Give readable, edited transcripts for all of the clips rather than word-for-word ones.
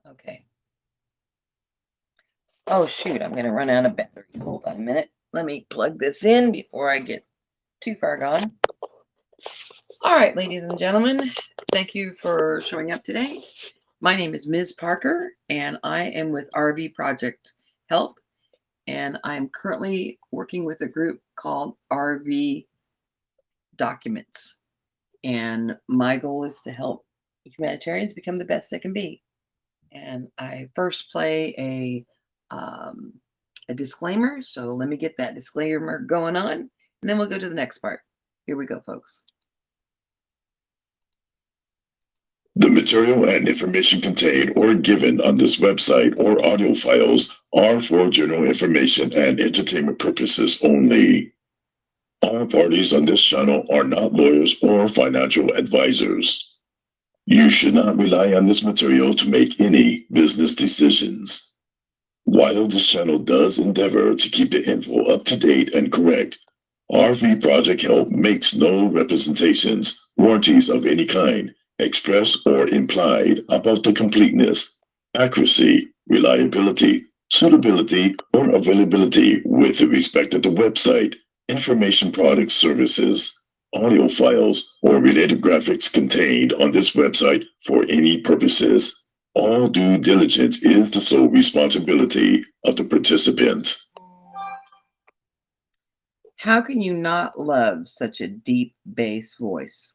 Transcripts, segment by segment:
Okay. Oh, shoot, I'm going to run out of battery. Hold on a minute. Let me plug this in before I get too far gone. All right, ladies and gentlemen, thank you for showing up today. My name is Ms. Parker, and I am with RV Project Help, and I'm currently working with a group called RV Documents. And my goal is to help humanitarians become the best they can be. And I first play a disclaimer. So let me get that disclaimer going on, and then we'll go to the next part. Here we go, folks. The material and information contained or given on this website or audio files are for general information and entertainment purposes only. All parties on this channel are not lawyers or financial advisors. You should not rely on this material to make any business decisions. While this channel does endeavor to keep the info up to date and correct, RV Project Help makes no representations, warranties of any kind, express or implied, about the completeness, accuracy, reliability, suitability, or availability with respect to the website, information products, services, audio files, or related graphics contained on this website for any purposes. All due diligence is the sole responsibility of the participant. How can you not love such a deep bass voice?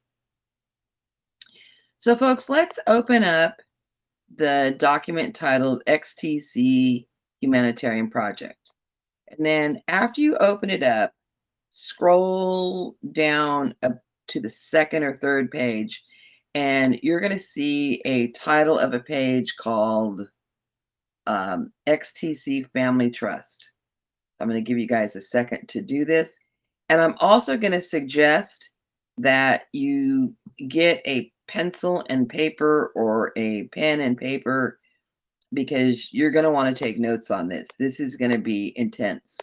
So, folks, let's open up the document titled XTC Humanitarian Project. And then after you open it up, scroll down to the second or third page, and you're going to see a title of a page called XTC Family Trust. I'm going to give you guys a second to do this. And I'm also going to suggest that you get a pencil and paper or a pen and paper, because you're going to want to take notes on this. This is going to be intense.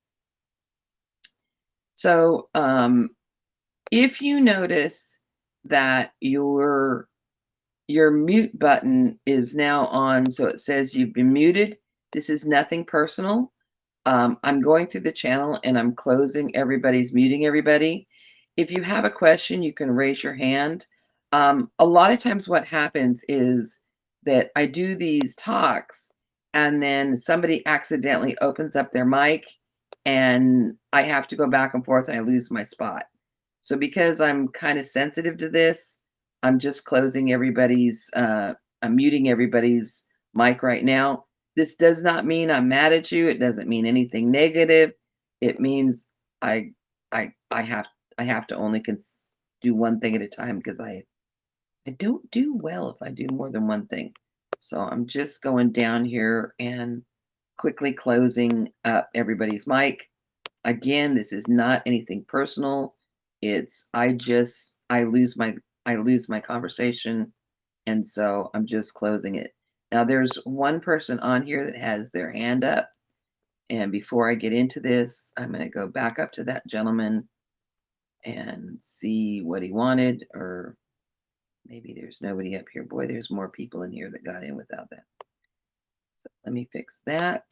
So if you notice that your mute button is now on, so it says you've been muted, this is nothing personal. I'm going through the channel and I'm closing everybody's, muting everybody. If you have a question, you can raise your hand. A lot of times what happens is that I do these talks and then somebody accidentally opens up their mic and I have to go back and forth and I lose my spot. So because I'm kind of sensitive to this, I'm just closing everybody's, I'm muting everybody's mic right now. This does not mean I'm mad at you. It doesn't mean anything negative. It means I I have to only do one thing at a time, because I don't do well if I do more than one thing. So I'm just going down here and quickly closing up everybody's mic. Again, this is not anything personal. It's I lose my conversation, and so I'm just closing it. Now there's one person on here that has their hand up, and before I get into this, I'm going to go back up to that gentleman and see what he wanted, or maybe there's nobody up here. Boy, there's more people in here that got in without that. So let me fix that.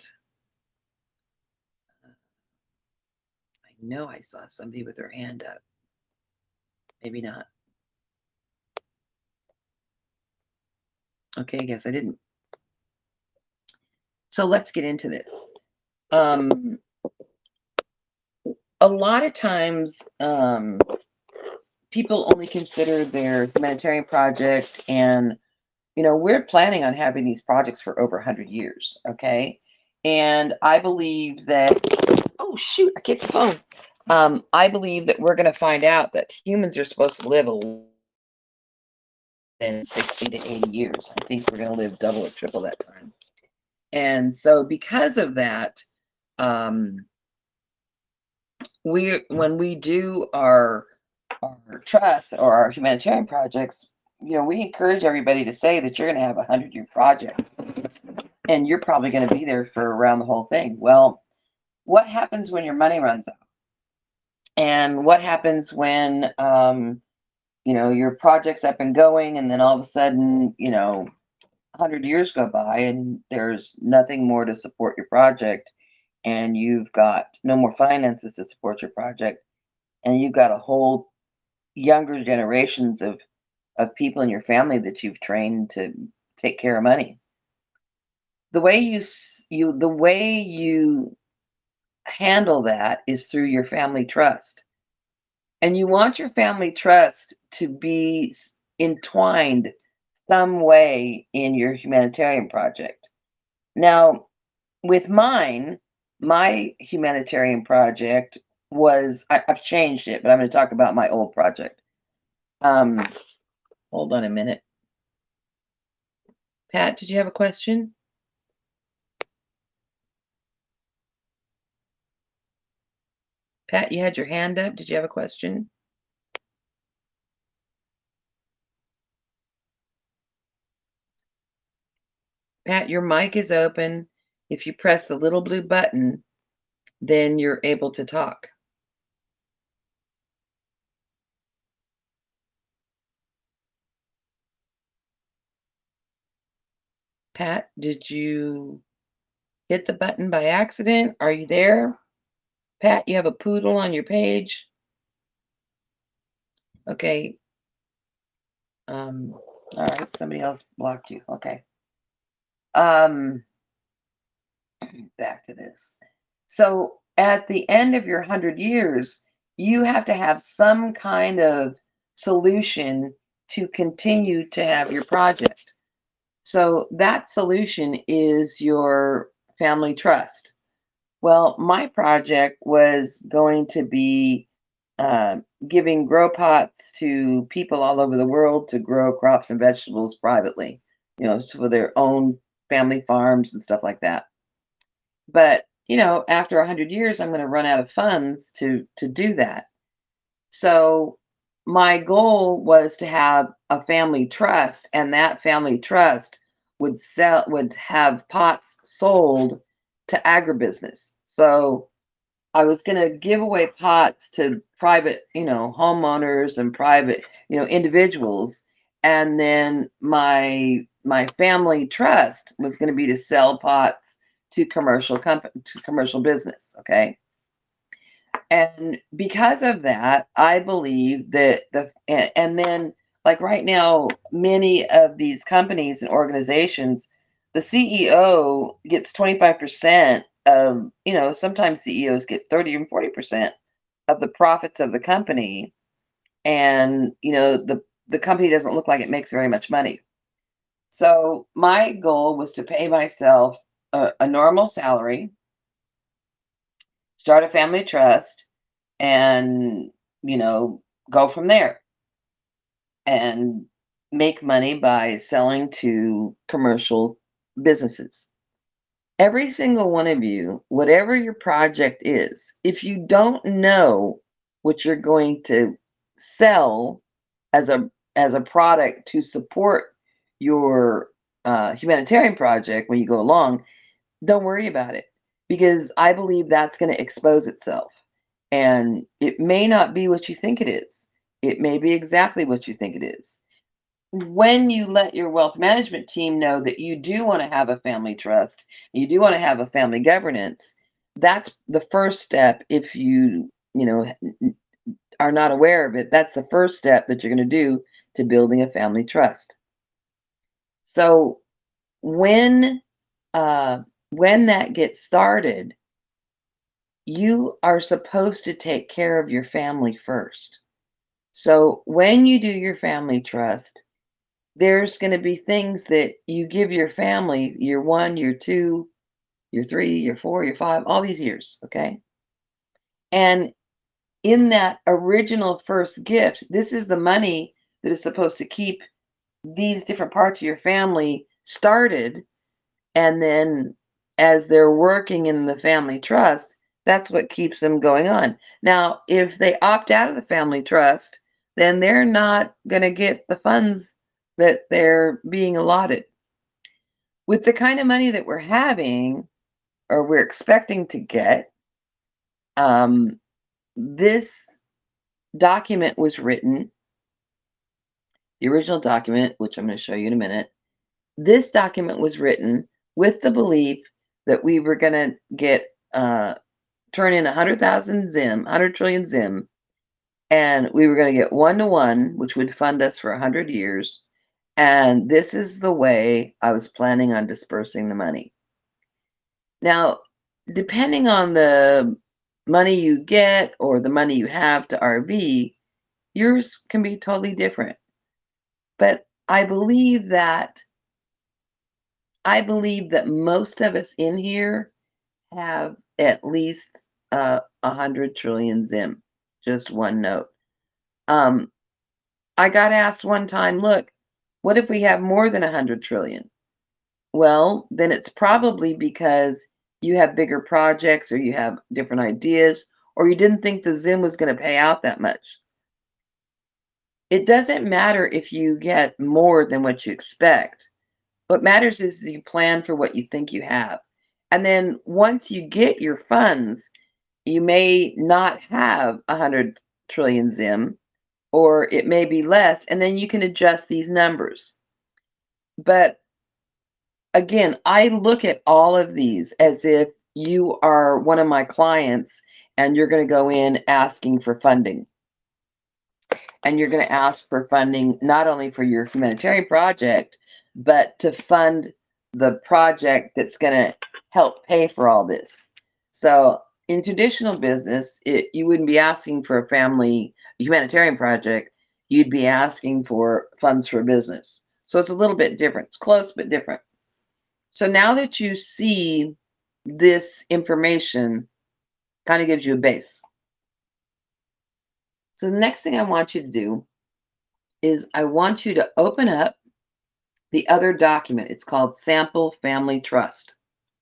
I know I saw somebody with their hand up. Maybe not. Okay, I guess I didn't. So let's get into this. A lot of times, people only consider their humanitarian project, and we're planning on having these projects for over 100 years. Okay, and I believe that, oh shoot, I kicked the phone. I believe that we're going to find out that humans are supposed to live than 60 to 80 years. I think we're going to live double or triple that time. And so because of that, when we do our trust or our humanitarian projects, we encourage everybody to say that you're going to have a 100-year project, and you're probably going to be there for around the whole thing. Well, what happens when your money runs out? And what happens when your project's up and going, and then all of a sudden, 100 years go by and there's nothing more to support your project, and you've got no more finances to support your project, and you've got a whole younger generations of people in your family that you've trained to take care of money. The way you handle that is through your family trust. And you want your family trust to be entwined some way in your humanitarian project. Now, with mine, my humanitarian project was, I've changed it, but I'm going to talk about my old project. Um, Hold on a minute. Pat, did you have a question? Pat, you had your hand up. Did you have a question? Pat, your mic is open. If you press the little blue button, then you're able to talk. Pat, did you hit the button by accident? Are you there? Pat, you have a poodle on your page? Okay. All right, somebody else blocked you. Okay. Um, Back to this. So at the end of your 100 years, you have to have some kind of solution to continue to have your project. So that solution is your family trust. Well, my project was going to be uh, giving grow pots to people all over the world to grow crops and vegetables privately, for their own family farms and stuff like that. But, after 100 years, I'm going to run out of funds to do that. So my goal was to have a family trust, and that family trust would have pots sold to agribusiness. So I was going to give away pots to private, homeowners and private, individuals, and then my family trust was going to be to sell pots to commercial business. Okay. And because of that, I believe that and then, like, right now, many of these companies and organizations, the CEO gets 25% of, sometimes CEOs get 30 and 40% of the profits of the company. And, the company doesn't look like it makes very much money. So my goal was to pay myself a normal salary, start a family trust, and go from there and make money by selling to commercial businesses. Every single one of you, whatever your project is, if you don't know what you're going to sell as a product to support your humanitarian project when you go along, don't worry about it, because I believe that's going to expose itself. And it may not be what you think it is. It may be exactly what you think it is. When you let your wealth management team know that you do want to have a family trust, you do want to have a family governance, that's the first step. If are not aware of it, that's the first step that you're going to do to building a family trust. So when when that gets started, you are supposed to take care of your family first. So when you do your family trust, there's going to be things that you give your family year one, year two, year three, year four, year five, all these years. Okay. And in that original first gift, this is the money that is supposed to keep these different parts of your family started. And then as they're working in the family trust, that's what keeps them going on. Now, if they opt out of the family trust, then they're not going to get the funds that they're being allotted. With the kind of money that we're having, or we're expecting to get, um, this document was written, the original document, which I'm going to show you in a minute, This document was written with the belief that we were going to get turn in 100,000 Zim, 100 trillion Zim, and we were going to get 1-to-1, which would fund us for 100 years. And this is the way I was planning on dispersing the money. Now, depending on the money you get or the money you have to RV, yours can be totally different. But I believe that most of us in here have at least 100 trillion Zim. Just one note. I got asked one time, look, what if we have more than 100 trillion? Well, then it's probably because you have bigger projects or you have different ideas or you didn't think the Zim was going to pay out that much. It doesn't matter if you get more than what you expect. What matters is you plan for what you think you have. And then once you get your funds, you may not have 100 trillion Zim, or it may be less, and then you can adjust these numbers. But again, I look at all of these as if you are one of my clients and you're going to go in asking for funding. And you're going to ask for funding not only for your humanitarian project, but to fund the project that's going to help pay for all this. So in traditional business, you wouldn't be asking for a family humanitarian project. You'd be asking for funds for a business. So it's a little bit different. It's close, but different. So now that you see this information, kind of gives you a base. So the next thing I want you to do is I want you to open up the other document. It's called Sample Family Trust.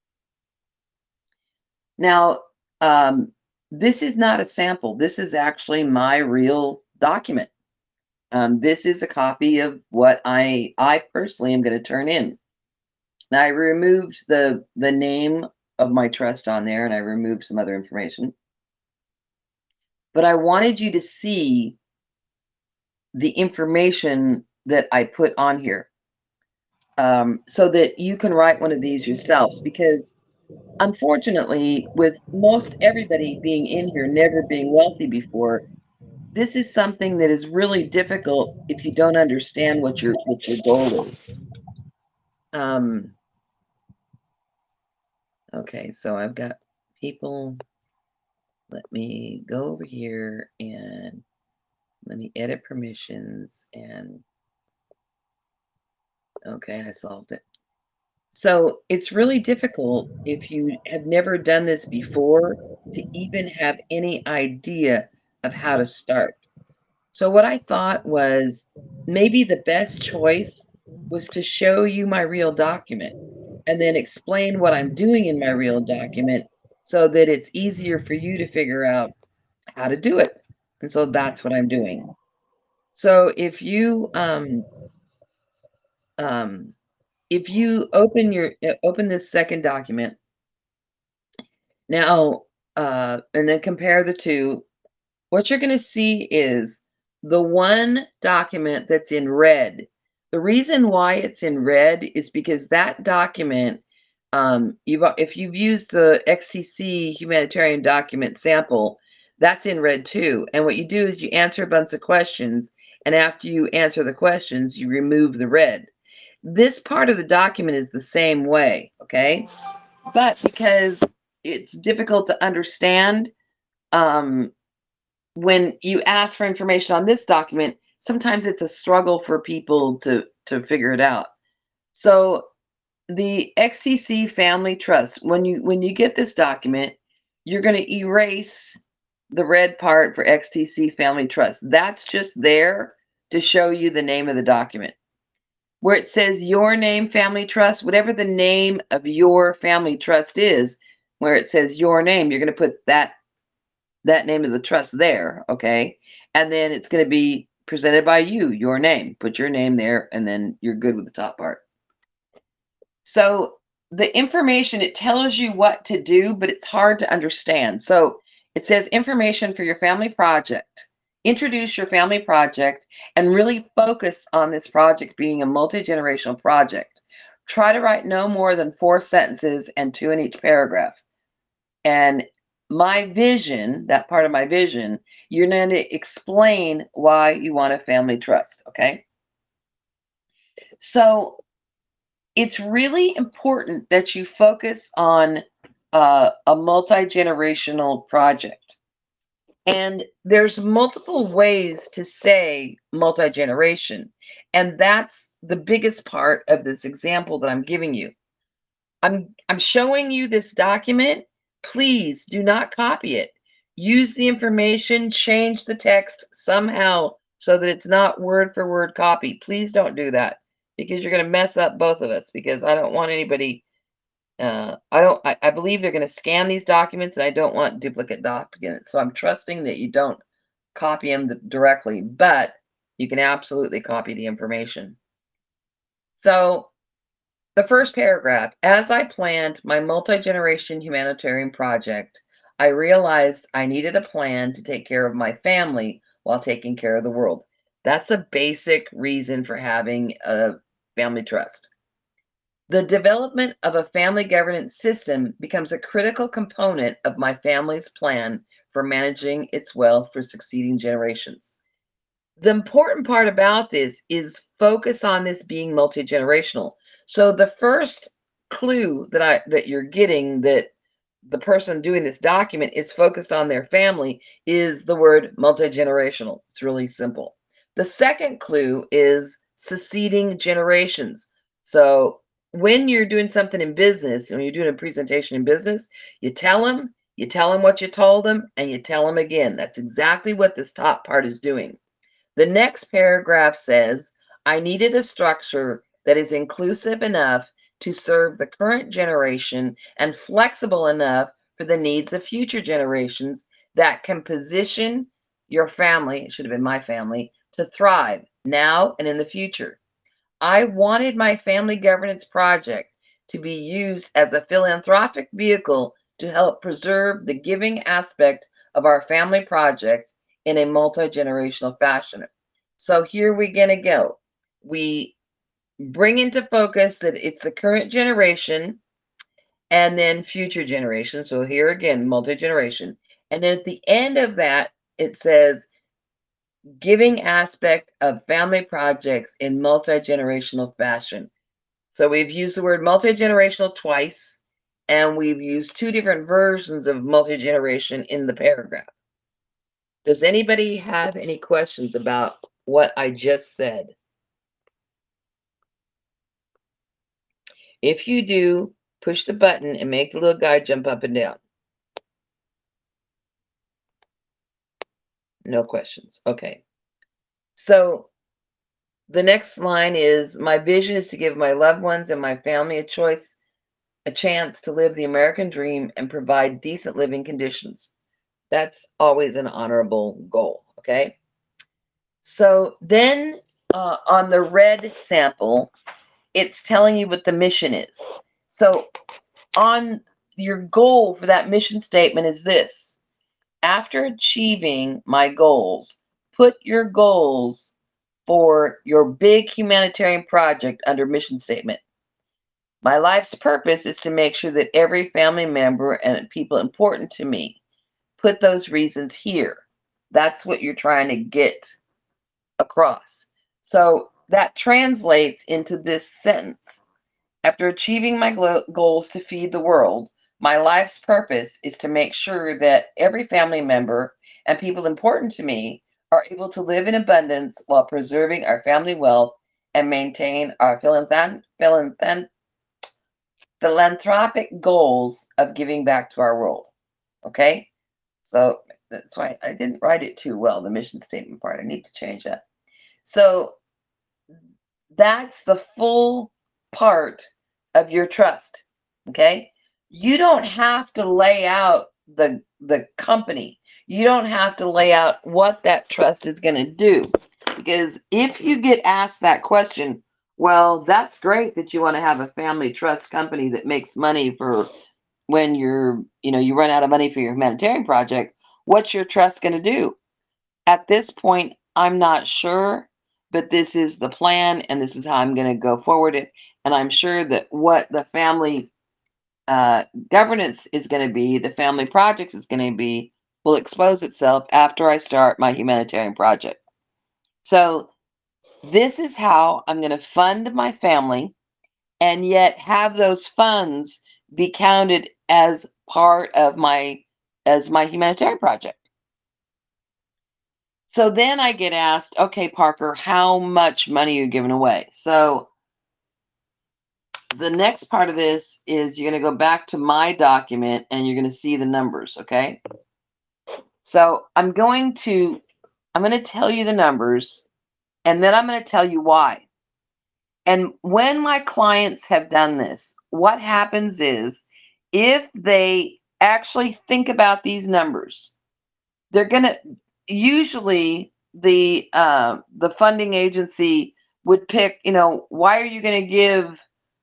Now, this is not a sample. This is actually my real document. This is a copy of what I personally am going to turn in. Now, I removed the name of my trust on there, and I removed some other information. But I wanted you to see the information that I put on here, so that you can write one of these yourselves. Because unfortunately, with most everybody being in here never being wealthy before, this is something that is really difficult if you don't understand what your goal is. Okay, so I've got people. Let me go over here and let me edit permissions, and okay, I solved it. So it's really difficult if you have never done this before to even have any idea of how to start. So what I thought was maybe the best choice was to show you my real document and then explain what I'm doing in my real document so that it's easier for you to figure out how to do it. And so that's what I'm doing. So if you open this second document now, and then compare the two, what you're going to see is the one document that's in red. The reason why it's in red is because that document, if you've used the XCC humanitarian document sample, that's in red too. And what you do is you answer a bunch of questions, and after you answer the questions, you remove the red. This part of the document is the same way, okay? But because it's difficult to understand, when you ask for information on this document, sometimes it's a struggle for people to figure it out. So the XCC Family Trust, when you get this document, you're going to erase the red part for XTC Family Trust. That's just there to show you the name of the document. Where it says your name family trust, whatever the name of your family trust is, where it says your name, you're going to put that name of the trust there, okay? And then it's going to be presented by you, your name. Put your name there, and then you're good with the top part. So the information, it tells you what to do, but it's hard to understand. So it says information for your family project. Introduce your family project and really focus on this project being a multi-generational project. Try to write no more than 4 sentences and 2 in each paragraph. And my vision, that part of my vision, you're going to explain why you want a family trust, okay? So it's really important that you focus on a multi-generational project. And there's multiple ways to say multi-generation, and that's the biggest part of this example that I'm giving you. I'm showing you this document. Please do not copy it. Use the information, change the text somehow so that it's not word for word copy. Please don't do that because you're going to mess up both of us because I don't want anybody I believe they're going to scan these documents and I don't want duplicate documents. So I'm trusting that you don't copy them directly, but you can absolutely copy the information. So the first paragraph, as I planned my multi-generation humanitarian project, I realized I needed a plan to take care of my family while taking care of the world. That's a basic reason for having a family trust. The development of a family governance system becomes a critical component of my family's plan for managing its wealth for succeeding generations. The important part about this is focus on this being multi-generational. So the first clue that you're getting that the person doing this document is focused on their family is the word multi-generational. It's really simple. The second clue is succeeding generations. So when you're doing something in business, when you're doing a presentation in business, you tell them what you told them, and you tell them again. That's exactly what this top part is doing. The next paragraph says, I needed a structure that is inclusive enough to serve the current generation and flexible enough for the needs of future generations that can position your family, it should have been my family, to thrive now and in the future. I wanted my family governance project to be used as a philanthropic vehicle to help preserve the giving aspect of our family project in a multi-generational fashion. So here we're going to go. We bring into focus that it's the current generation and then future generation. So here again, multi-generation. And then at the end of that, it says giving aspect of family projects in multi-generational fashion. So we've used the word multi-generational twice, and we've used 2 different versions of multi-generation in the paragraph. Does anybody have any questions about what I just said? If you do, push the button and make the little guy jump up and down. No questions. Okay. So the next line is my vision is to give my loved ones and my family a chance to live the American dream and provide decent living conditions. That's always an honorable goal, okay? So then on the red sample, it's telling you what the mission is. So on your goal for that mission statement is this. After achieving my goals, put your goals for your big humanitarian project under mission statement. My life's purpose is to make sure that every family member and people important to me put those reasons here. That's what you're trying to get across. So that translates into this sentence. After achieving my goals to feed the world, my life's purpose is to make sure that every family member and people important to me are able to live in abundance while preserving our family wealth and maintain our philanthropic goals of giving back to our world. Okay? So that's why I didn't write it too well, the mission statement part. I need to change that. So that's the full part of your trust. Okay? You don't have to lay out the company. You don't have to lay out what that trust is going to do. Because if you get asked that question, well, that's great that you want to have a family trust company that makes money for when you run out of money for your humanitarian project. What's your trust going to do? At this point, I'm not sure, but this is the plan and this is how I'm going to go forward it. And I'm sure that what the family governance is going to be, the family projects is going to be, will expose itself after I start my humanitarian project. So this is how I'm going to fund my family and yet have those funds be counted as part of my humanitarian project. So then I get asked, okay, Parker, how much money are you giving away? So the next part of this is you're going to go back to my document and you're going to see the numbers, okay? So I'm going to tell you the numbers and then I'm going to tell you why. And when my clients have done this, what happens is if they actually think about these numbers, they're going to usually the funding agency would pick, why are you going to give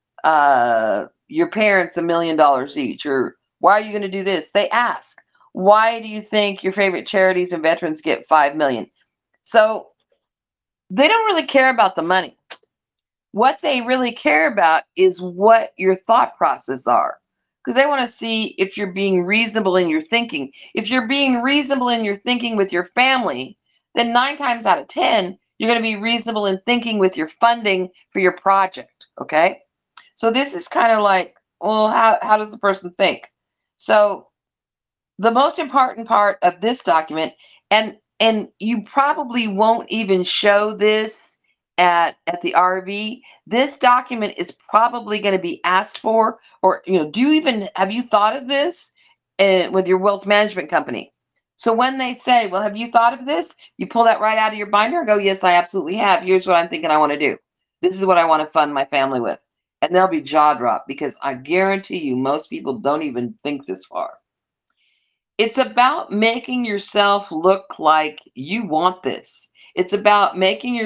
your parents $1 million each, or why are you going to do this? They ask, why do you think your favorite charities and veterans get 5 million? So they don't really care about the money. What they really care about is what your thought process are, because they want to see if you're being reasonable in your thinking. If you're being reasonable in your thinking with your family, then 9 times out of 10, you're going to be reasonable in thinking with your funding for your project. Okay. So this is kind of like, well, how does the person think? So the most important part of this document, and you probably won't even show this at the RV. This document is probably going to be asked for, or do you even have you thought of this with your wealth management company? So when they say, well, have you thought of this? You pull that right out of your binder and go, yes, I absolutely have. Here's what I'm thinking I want to do. This is what I want to fund my family with. And they'll be jaw dropped because I guarantee you most people don't even think this far. It's about making yourself look like you want this. It's about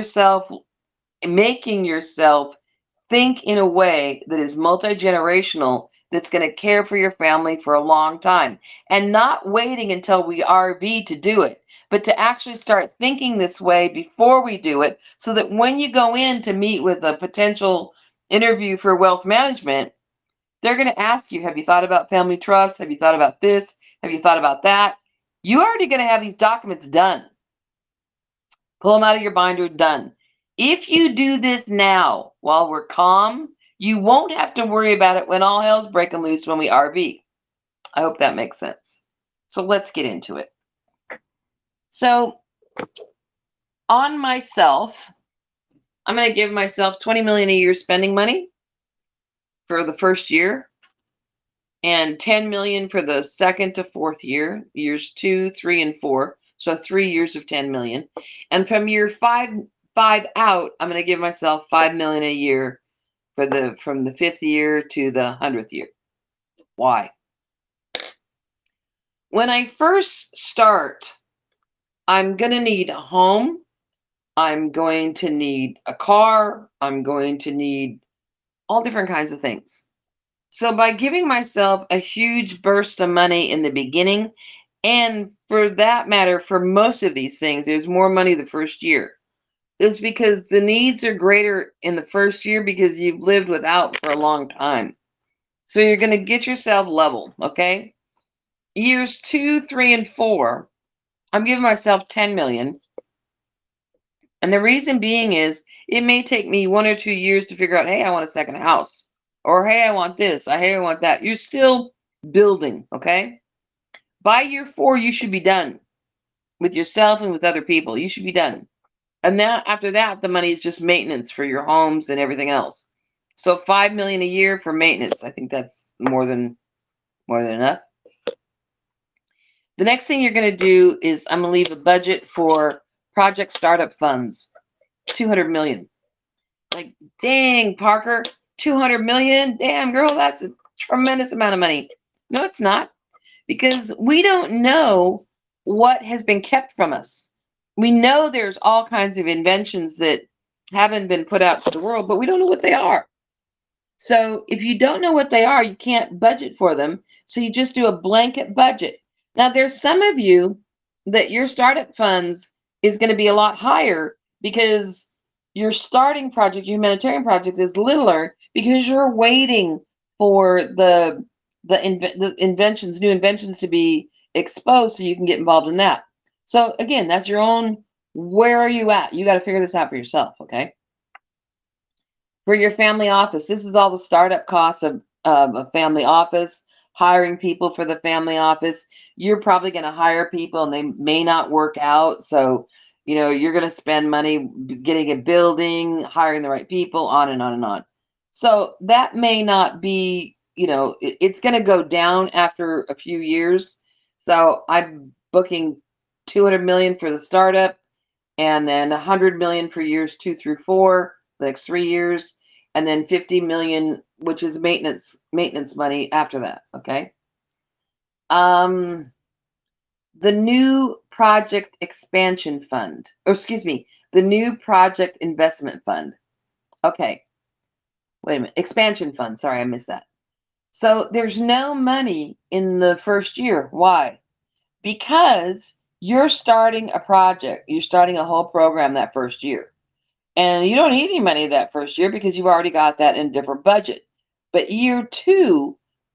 making yourself think in a way that is multi-generational, that's going to care for your family for a long time, and not waiting until we RV to do it, but to actually start thinking this way before we do it, so that when you go in to meet with a potential interview for wealth management, they're going to ask you, have you thought about family trust? Have you thought about this? Have you thought about that? You already going to have these documents done. Pull them out of your binder, done. If you do this now while we're calm, you won't have to worry about it when all hell's breaking loose when we RV. I hope that makes sense. So let's get into it. So on myself, I'm going to give myself 20 million a year spending money for the first year, and 10 million for the second to fourth year, years 2, 3, and 4. So 3 years of 10 million. And from year five out, I'm going to give myself 5 million a year from the 5th year to the 100th year. Why? When I first start, I'm going to need a home. I'm going to need a car. I'm going to need all different kinds of things. So by giving myself a huge burst of money in the beginning, and for that matter, for most of these things, there's more money the first year. It's because the needs are greater in the first year because you've lived without for a long time. So you're going to get yourself level, okay? Years 2, 3, and 4, I'm giving myself 10 million. And the reason being is it may take me 1 or 2 years to figure out, hey, I want a second house. Or hey, I want this. Hey, I want that. You're still building, okay? By year 4, you should be done with yourself and with other people. You should be done. And then after that, the money is just maintenance for your homes and everything else. So 5 million a year for maintenance. I think that's more than enough. The next thing you're going to do is I'm going to leave a budget for project startup funds. 200 million. Like, dang, Parker, 200 million? Damn, girl, that's a tremendous amount of money. No, it's not. Because we don't know what has been kept from us. We know there's all kinds of inventions that haven't been put out to the world, but we don't know what they are. So if you don't know what they are, you can't budget for them. So you just do a blanket budget. Now, there's some of you that your startup funds is going to be a lot higher because your starting project, your humanitarian project, is littler because you're waiting for the inventions, new inventions to be exposed so you can get involved in that. So again, that's your own. Where are you at? You got to figure this out for yourself, okay? For your family office, this is all the startup costs of a family office, hiring people for the family office. You're probably going to hire people and they may not work out. So, you're going to spend money getting a building, hiring the right people, on and on and on. So that may not be, it's going to go down after a few years. So I'm booking 200 million for the startup and then 100 million for years 2 through 4, the next 3 years, and then 50 million, which is maintenance money after that. Okay. Um, the new project expansion fund, or excuse me, the new project investment fund. Okay. Wait a minute. Expansion fund. Sorry, I missed that. So there's no money in the first year. Why? Because you're starting a project, you're starting a whole program that first year. And you don't need any money that first year because you've already got that in a different budget. But year two,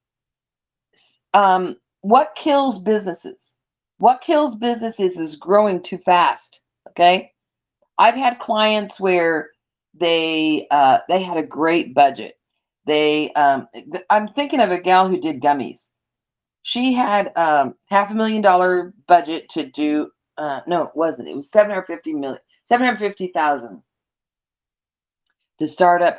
what kills businesses? What kills businesses is growing too fast. Okay, I've had clients where they had a great budget. I'm thinking of a gal who did gummies. She had $500,000 budget to do. No, it wasn't. It was 750,000 to start up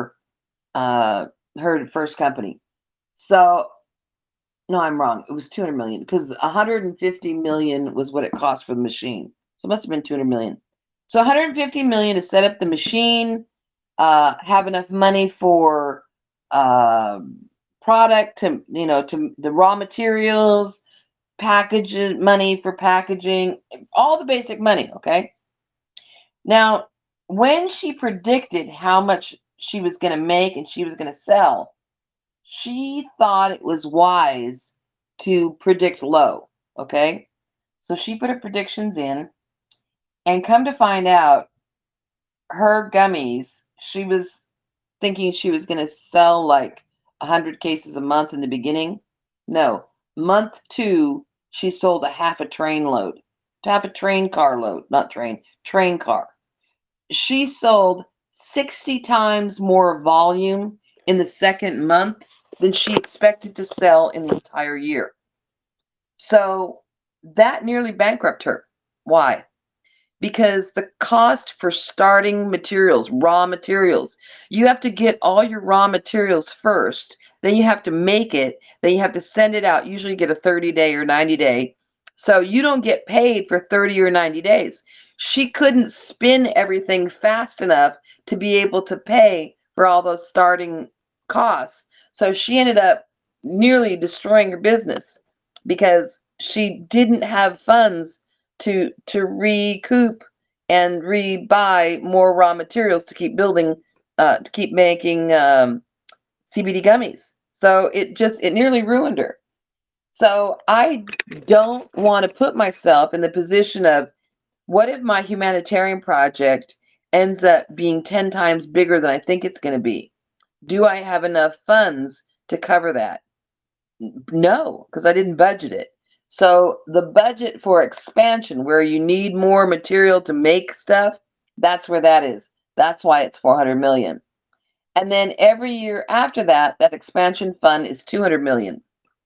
her first company. So no, I'm wrong. It was 200 million because 150 million was what it cost for the machine. So it must have been 200 million. So 150 million to set up the machine, have enough money for uh, product to the raw materials, package money for packaging, all the basic money. Okay. Now, when she predicted how much she was going to make and she was going to sell, she thought it was wise to predict low. Okay. So she put her predictions in, and come to find out, her gummies, she was thinking she was going to sell like 100 cases a month in the beginning. No, month two, she sold a half a train load, half a train car load, not train car. She sold 60 times more volume in the second month than she expected to sell in the entire year. So that nearly bankrupted her. Why? Because the cost for starting materials, raw materials, you have to get all your raw materials first, then you have to make it, then you have to send it out. Usually you get a 30-day or 90-day. So you don't get paid for 30 or 90 days. She couldn't spin everything fast enough to be able to pay for all those starting costs. So she ended up nearly destroying her business because she didn't have funds to recoup and rebuy more raw materials to keep building, to keep making CBD gummies. So it nearly ruined her. So I don't want to put myself in the position of, what if my humanitarian project ends up being 10 times bigger than I think it's going to be? Do I have enough funds to cover that? No, because I didn't budget it. So the budget for expansion, where you need more material to make stuff, that's where that is. That's why it's 400 million. And then every year after that, that expansion fund is 200 million.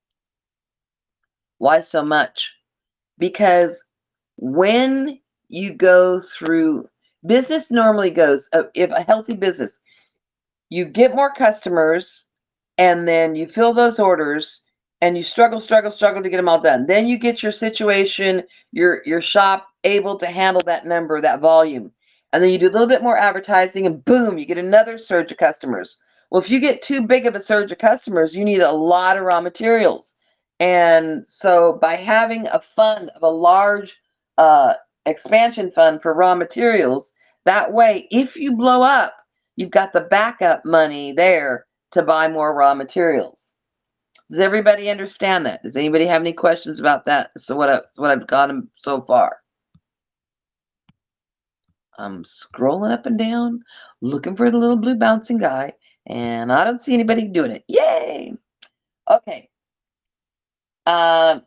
Why so much? Because when you go through, business normally goes, if a healthy business, you get more customers, and then you fill those orders, and you struggle to get them all done. Then you get your situation, your shop able to handle that number, that volume. And then you do a little bit more advertising, and boom, you get another surge of customers. Well, if you get too big of a surge of customers, you need a lot of raw materials. And so by having a fund of a large uh, expansion fund for raw materials, that way, if you blow up, you've got the backup money there to buy more raw materials. Does everybody understand that? Does anybody have any questions about that? So what I've gotten so far? I'm scrolling up and down, looking for the little blue bouncing guy, and I don't see anybody doing it. Yay! Okay. Uh,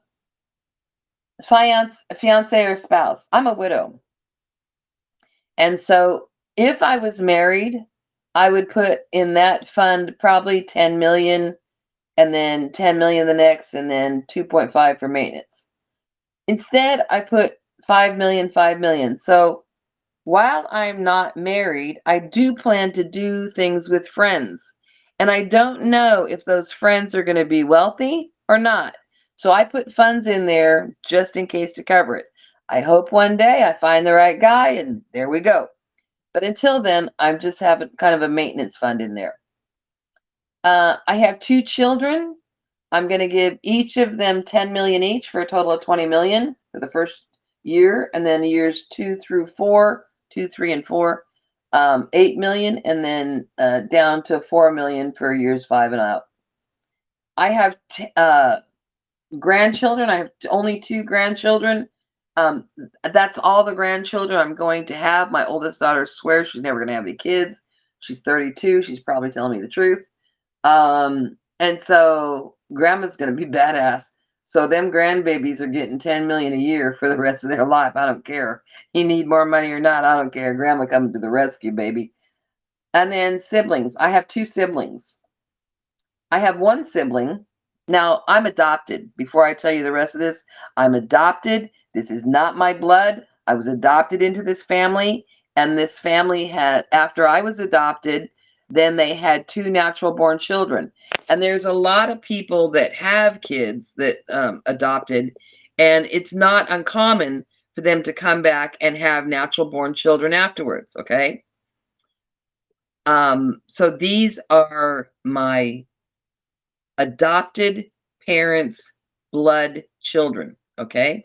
fiance or spouse. I'm a widow. And so if I was married, I would put in that fund probably 10 million and then 10 million the next and then 2.5 for maintenance. Instead, I put 5 million, 5 million. So while I'm not married, I do plan to do things with friends. And I don't know if those friends are going to be wealthy or not. So I put funds in there just in case to cover it. I hope one day I find the right guy and there we go. But until then, I'm just having kind of a maintenance fund in there. I have two children. I'm going to give each of them 10 million each for a total of 20 million for the first year, and then years 2 through 4, 2, 3, and 4, 8 million, and then down to 4 million for years 5 and out. I have grandchildren. I have only two grandchildren. Um, that's all the grandchildren I'm going to have. My oldest daughter swears she's never going to have any kids. She's 32. She's probably telling me the truth. And so grandma's gonna be badass. So them grandbabies are getting 10 million a year for the rest of their life. I don't care. You need more money or not, I don't care. Grandma coming to the rescue, baby. And then siblings. I have two siblings. I have one sibling. Now I'm adopted. Before I tell you the rest of this, I'm adopted. This is not my blood. I was adopted into this family, and this family had, after I was adopted, then they had two natural born children. And there's a lot of people that have kids that adopted, and it's not uncommon for them to come back and have natural born children afterwards. Okay. So these are my adopted parents' blood children. Okay.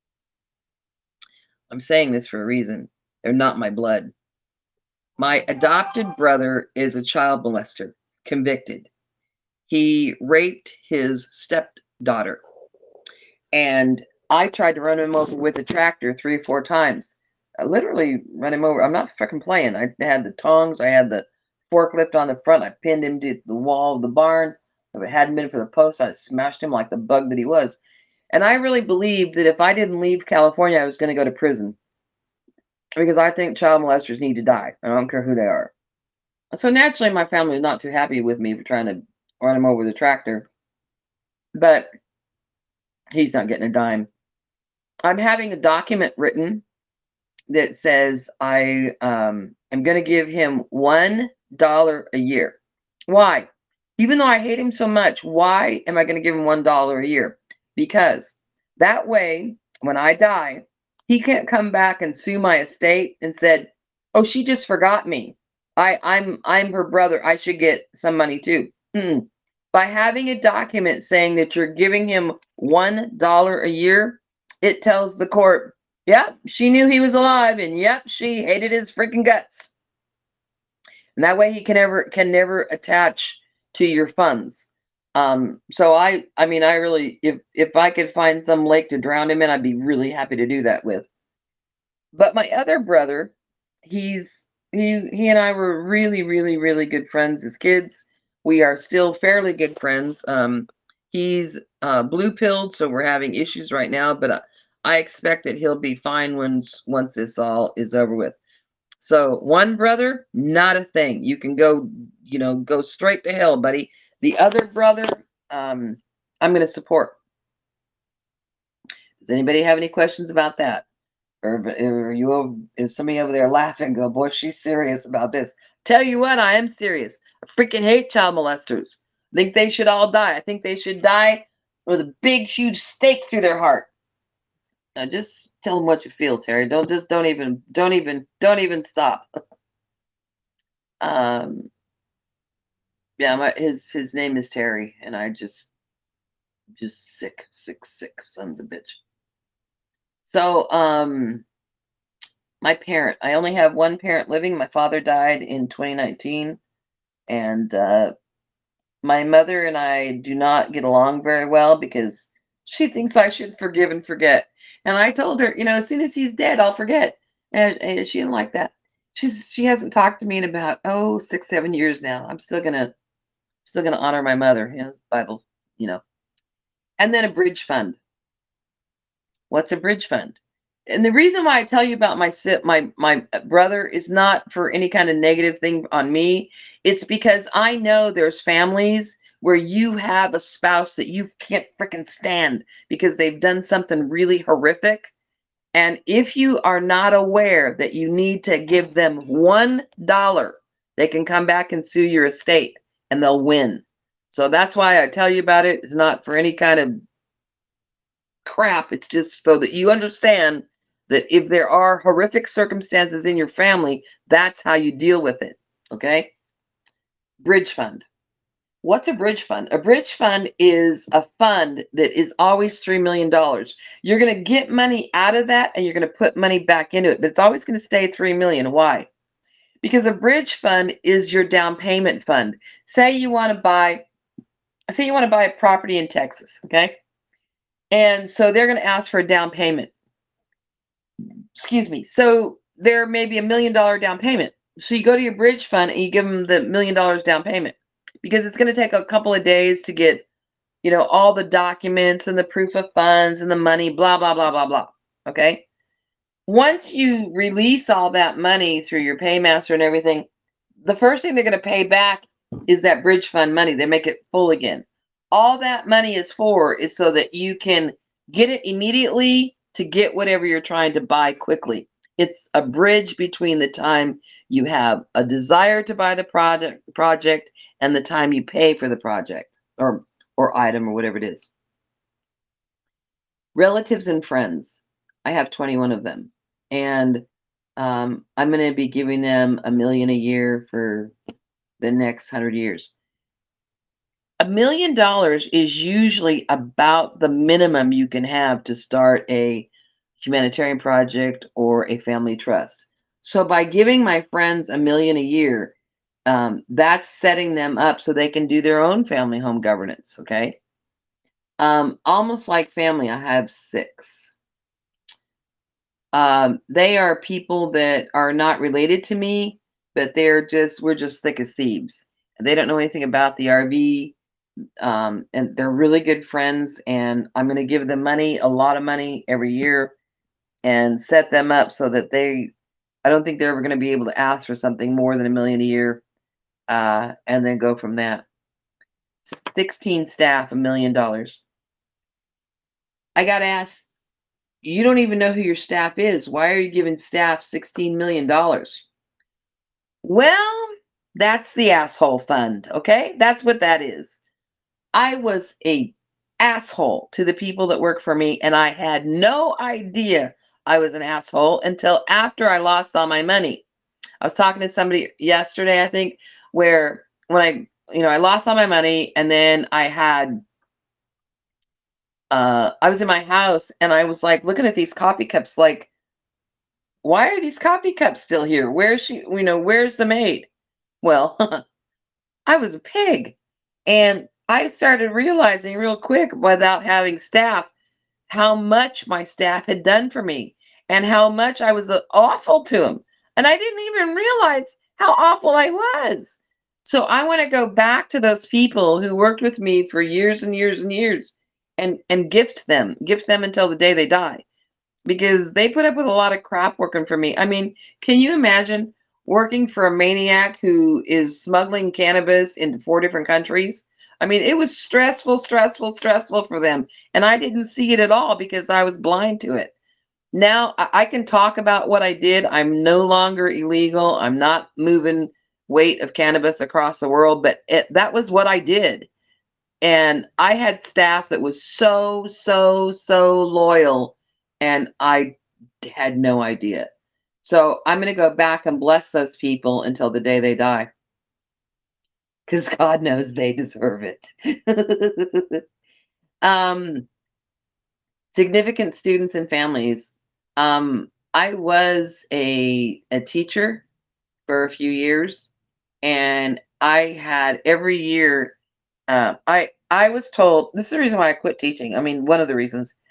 I'm saying this for a reason. They're not my blood. My adopted brother is a child molester, convicted. He raped his stepdaughter. And I tried to run him over with a tractor 3 or 4 times. I literally run him over. I'm not fucking playing. I had the tongs, I had the forklift on the front, I pinned him to the wall of the barn. If it hadn't been for the post, I'd smashed him like the bug that he was. And I really believed that if I didn't leave California, I was going to go to prison because I think child molesters need to die. I don't care who they are. So naturally, my family was not too happy with me for trying to run him over with a tractor, but he's not getting a dime. I'm having a document written that says I am going to give him $1 a year. Why? Even though I hate him so much, why am I going to give him $1 a year? Because that way, when I die, he can't come back and sue my estate and said, "Oh, she just forgot me. I'm her brother. I should get some money too." By having a document saying that you're giving him $1 a year, it tells the court, yep, she knew he was alive, and yep, she hated his freaking guts. And that way he can never attach to your funds. So I mean, I really, if I could find some lake to drown him in, I'd be really happy to do that with. But my other brother, he and I were really, really, really good friends as kids. We are still fairly good friends. He's blue pilled, so we're having issues right now, but I expect that he'll be fine once this all is over with. So one brother, not a thing. You can go straight to hell, buddy. The other brother, I'm going to support. Does anybody have any questions about that? Is somebody over there laughing? Go, boy, she's serious about this. Tell you what, I am serious. I freaking hate child molesters. I think they should all die. I think they should die with a big, huge stake through their heart. Now, just tell them what you feel, Terry. Don't even stop. Um, yeah, his name is Terry, and I just sick, sick, sick sons of bitch. So, my parent. I only have one parent living. My father died in 2019, and my mother and I do not get along very well because she thinks I should forgive and forget. And I told her, as soon as he's dead, I'll forget. And she didn't like that. She hasn't talked to me in about 6, 7 years now. I'm still gonna honor my mother, Bible, you know. And then a bridge fund. What's a bridge fund? And the reason why I tell you about my brother is not for any kind of negative thing on me. It's because I know there's families where you have a spouse that you can't freaking stand because they've done something really horrific. And if you are not aware that you need to give them $1, they can come back and sue your estate and they'll win. So that's why I tell you about it. It's not for any kind of crap. It's just so that you understand that if there are horrific circumstances in your family, that's how you deal with it. Okay? Bridge fund. What's a bridge fund? A bridge fund is a fund that is always $3 million. You're going to get money out of that and you're going to put money back into it, but it's always going to stay 3 million. Why? Because a bridge fund is your down payment fund. Say you want to buy a property in Texas, okay? And so they're going to ask for a down payment. Excuse me. So there may be $1 million down payment. So you go to your bridge fund and you give them the $1 million down payment because it's going to take a couple of days to get, all the documents and the proof of funds and the money, blah, blah, blah, blah, blah. Okay. Once you release all that money through your paymaster and everything, the first thing they're going to pay back is that bridge fund money. They make it full again. All that money is for is so that you can get it immediately to get whatever you're trying to buy quickly. It's a bridge between the time you have a desire to buy the project and the time you pay for the project or item or whatever it is. Relatives and friends. I have 21 of them. And I'm going to be giving them $1 million a year for the next 100 years. $1 million is usually about the minimum you can have to start a humanitarian project or a family trust. So by giving my friends $1 million a year, that's setting them up so they can do their own family home governance. Okay. Almost like family, I have 6. They are people that are not related to me, but we're just thick as thieves. They don't know anything about the RV, and they're really good friends. And I'm going to give them money, a lot of money every year, and set them up so that I don't think they're ever going to be able to ask for something more than $1 million a year, and then go from that. 16 staff, $1 million. I got asked, you don't even know who your staff is. Why are you giving staff $16 million? Well, that's the asshole fund, okay? That's what that is. I was a asshole to the people that work for me, and I had no idea I was an asshole until after I lost all my money. I was talking to somebody yesterday, I think, where when I lost all my money, and then I was in my house and I was like looking at these coffee cups like, why are these coffee cups still here? Where's she? Where's the maid? Well, I was a pig. And I started realizing real quick without having staff how much my staff had done for me and how much I was awful to them. And I didn't even realize how awful I was. So I want to go back to those people who worked with me for years and years and years and gift them until the day they die because they put up with a lot of crap working for me. I mean, can you imagine working for a maniac who is smuggling cannabis into 4 different countries? I mean, it was stressful, stressful, stressful for them. And I didn't see it at all because I was blind to it. Now I can talk about what I did. I'm no longer illegal. I'm not moving weight of cannabis across the world, but that was what I did. And I had staff that was so, so, so loyal, and I had no idea. So I'm going to go back and bless those people until the day they die, because God knows they deserve it. um, Significant students and families. I was a teacher for a few years, and I had every year. I was told this is the reason why I quit teaching. I mean, one of the reasons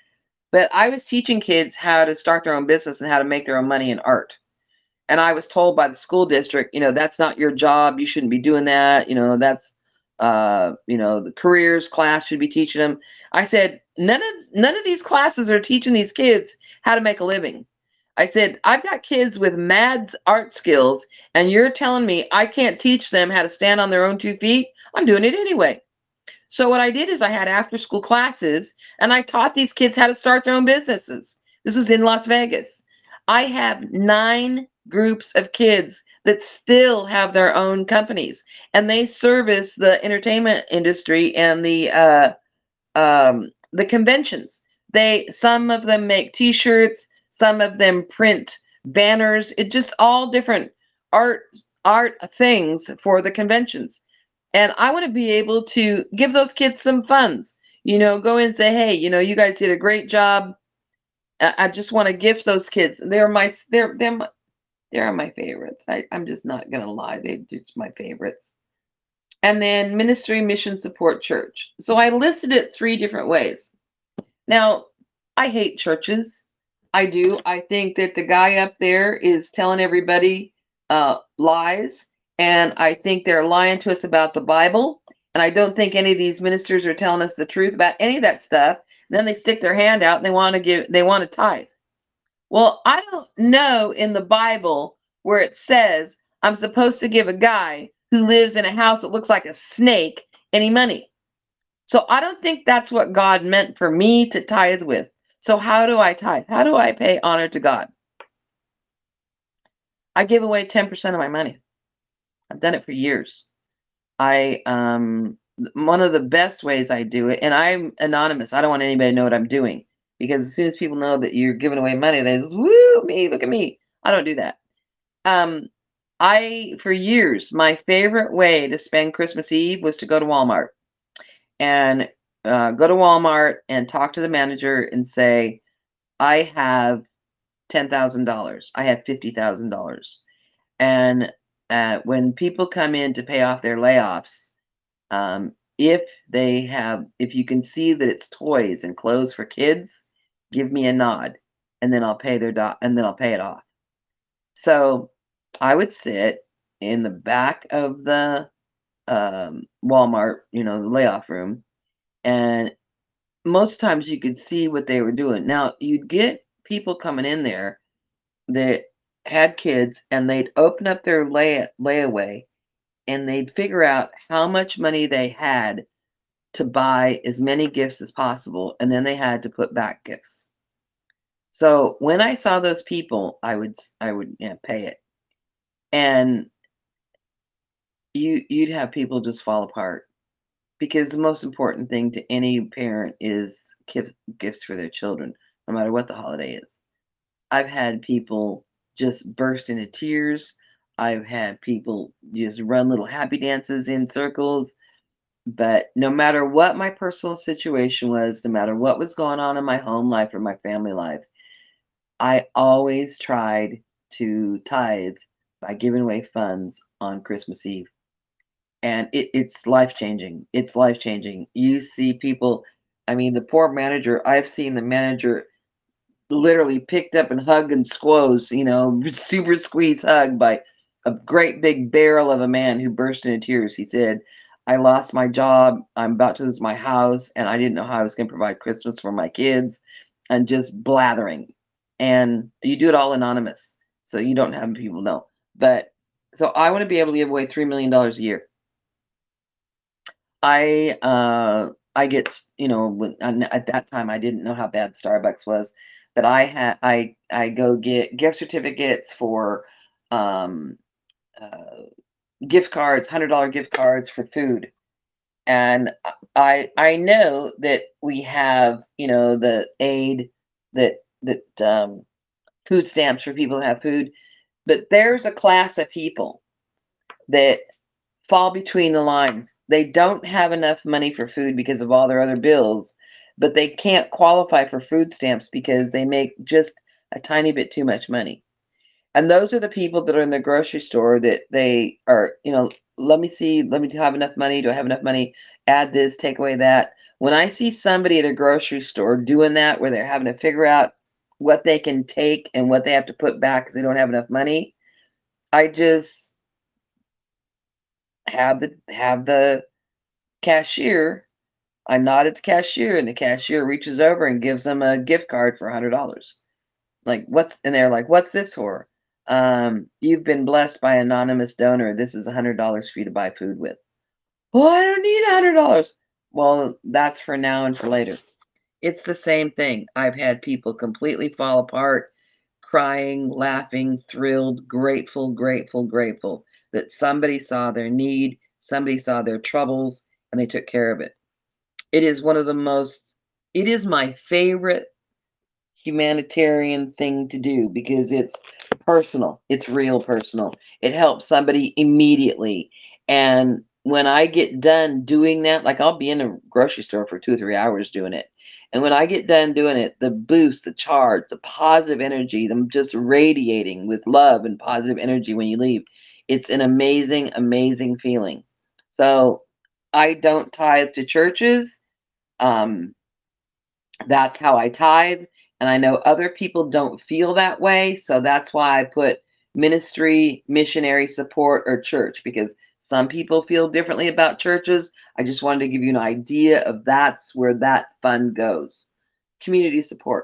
But I was teaching kids how to start their own business and how to make their own money in art. And I was told by the school district, that's not your job. You shouldn't be doing that. That's the careers class should be teaching them. I said, none of these classes are teaching these kids how to make a living. I said, I've got kids with mad art skills, and you're telling me I can't teach them how to stand on their own 2 feet? I'm doing it anyway. So what I did is I had after school classes and I taught these kids how to start their own businesses. This was in Las Vegas. I have 9 groups of kids that still have their own companies and they service the entertainment industry and the conventions. Some of them make t-shirts, some of them print banners. It just all different art art things for the conventions. And I want to be able to give those kids some funds. Go in and say, hey, you guys did a great job. I just want to gift those kids. They're my favorites. I'm just not gonna lie, they're just my favorites. And then ministry, mission, support, church. So I listed it 3 different ways. Now, I hate churches. I do. I think that the guy up there is telling everybody lies, and I think they're lying to us about the Bible. And I don't think any of these ministers are telling us the truth about any of that stuff. Then they stick their hand out and they want to tithe. Well, I don't know in the Bible where it says I'm supposed to give a guy who lives in a house that looks like a snake any money. So I don't think that's what God meant for me to tithe with. So how do I tithe? How do I pay honor to God? I give away 10% of my money. I've done it for years. I one of the best ways I do it, and I'm anonymous. I don't want anybody to know what I'm doing because as soon as people know that you're giving away money, they just woo me, look at me. I don't do that. Um, I for years my favorite way to spend Christmas Eve was to go to Walmart and go to Walmart and talk to the manager and say, I have $10,000. I have $50,000. And when people come in to pay off their layoffs, if you can see that it's toys and clothes for kids, give me a nod, and then I'll pay and then I'll pay it off. So I would sit in the back of the Walmart, the layoff room, and most times you could see what they were doing. Now, you'd get people coming in there that had kids and they'd open up their layaway and they'd figure out how much money they had to buy as many gifts as possible and then they had to put back gifts. So when I saw those people, I would pay it. And you'd have people just fall apart because the most important thing to any parent is gifts for their children, no matter what the holiday is. I've had people just burst into tears. I've had people just run little happy dances in circles. But no matter what my personal situation was, no matter what was going on in my home life or my family life, I always tried to tithe by giving away funds on Christmas Eve. And it's life changing. It's life changing. You see people, I mean, the poor manager, I've seen the manager literally picked up and hugged and squoze, super squeeze hug by a great big barrel of a man who burst into tears. He said, I lost my job. I'm about to lose my house, and I didn't know how I was going to provide Christmas for my kids, and just blathering. And you do it all anonymous, so you don't have people know. But so I want to be able to give away $3 million a year. I get, at that time I didn't know how bad Starbucks was, but I go get gift certificates for um uh gift cards, $100 gift cards for food. And I know that we have, the aid that food stamps for people that have food, but there's a class of people that fall between the lines. They don't have enough money for food because of all their other bills, but they can't qualify for food stamps because they make just a tiny bit too much money. And those are the people that are in the grocery store that they are, let me see, let me have enough money. Do I have enough money? Add this, take away that. When I see somebody at a grocery store doing that, where they're having to figure out what they can take and what they have to put back because they don't have enough money, I just have the cashier. I nod at the cashier, and the cashier reaches over and gives them a gift card for $100. Like, what's and they're like, "What's this for?" You've been blessed by anonymous donor. This is $100 for you to buy food with. Well, I don't need $100. Well, that's for now and for later. It's the same thing. I've had people completely fall apart, crying, laughing, thrilled, grateful, grateful, grateful that somebody saw their need, somebody saw their troubles, and they took care of it. It is one of the most, it is my favorite humanitarian thing to do because it's personal. It's real personal. It helps somebody immediately. And when I get done doing that, like I'll be in a grocery store for 2 or 3 hours doing it. And when I get done doing it, the boost, the charge, the positive energy, them just radiating with love and positive energy when you leave. It's an amazing, amazing feeling. So I don't tithe to churches. Um, that's how I tithe. And I know other people don't feel that way. So that's why I put ministry, missionary support, or church, because some people feel differently about churches. I just wanted to give you an idea of that's where that fund goes. Community support.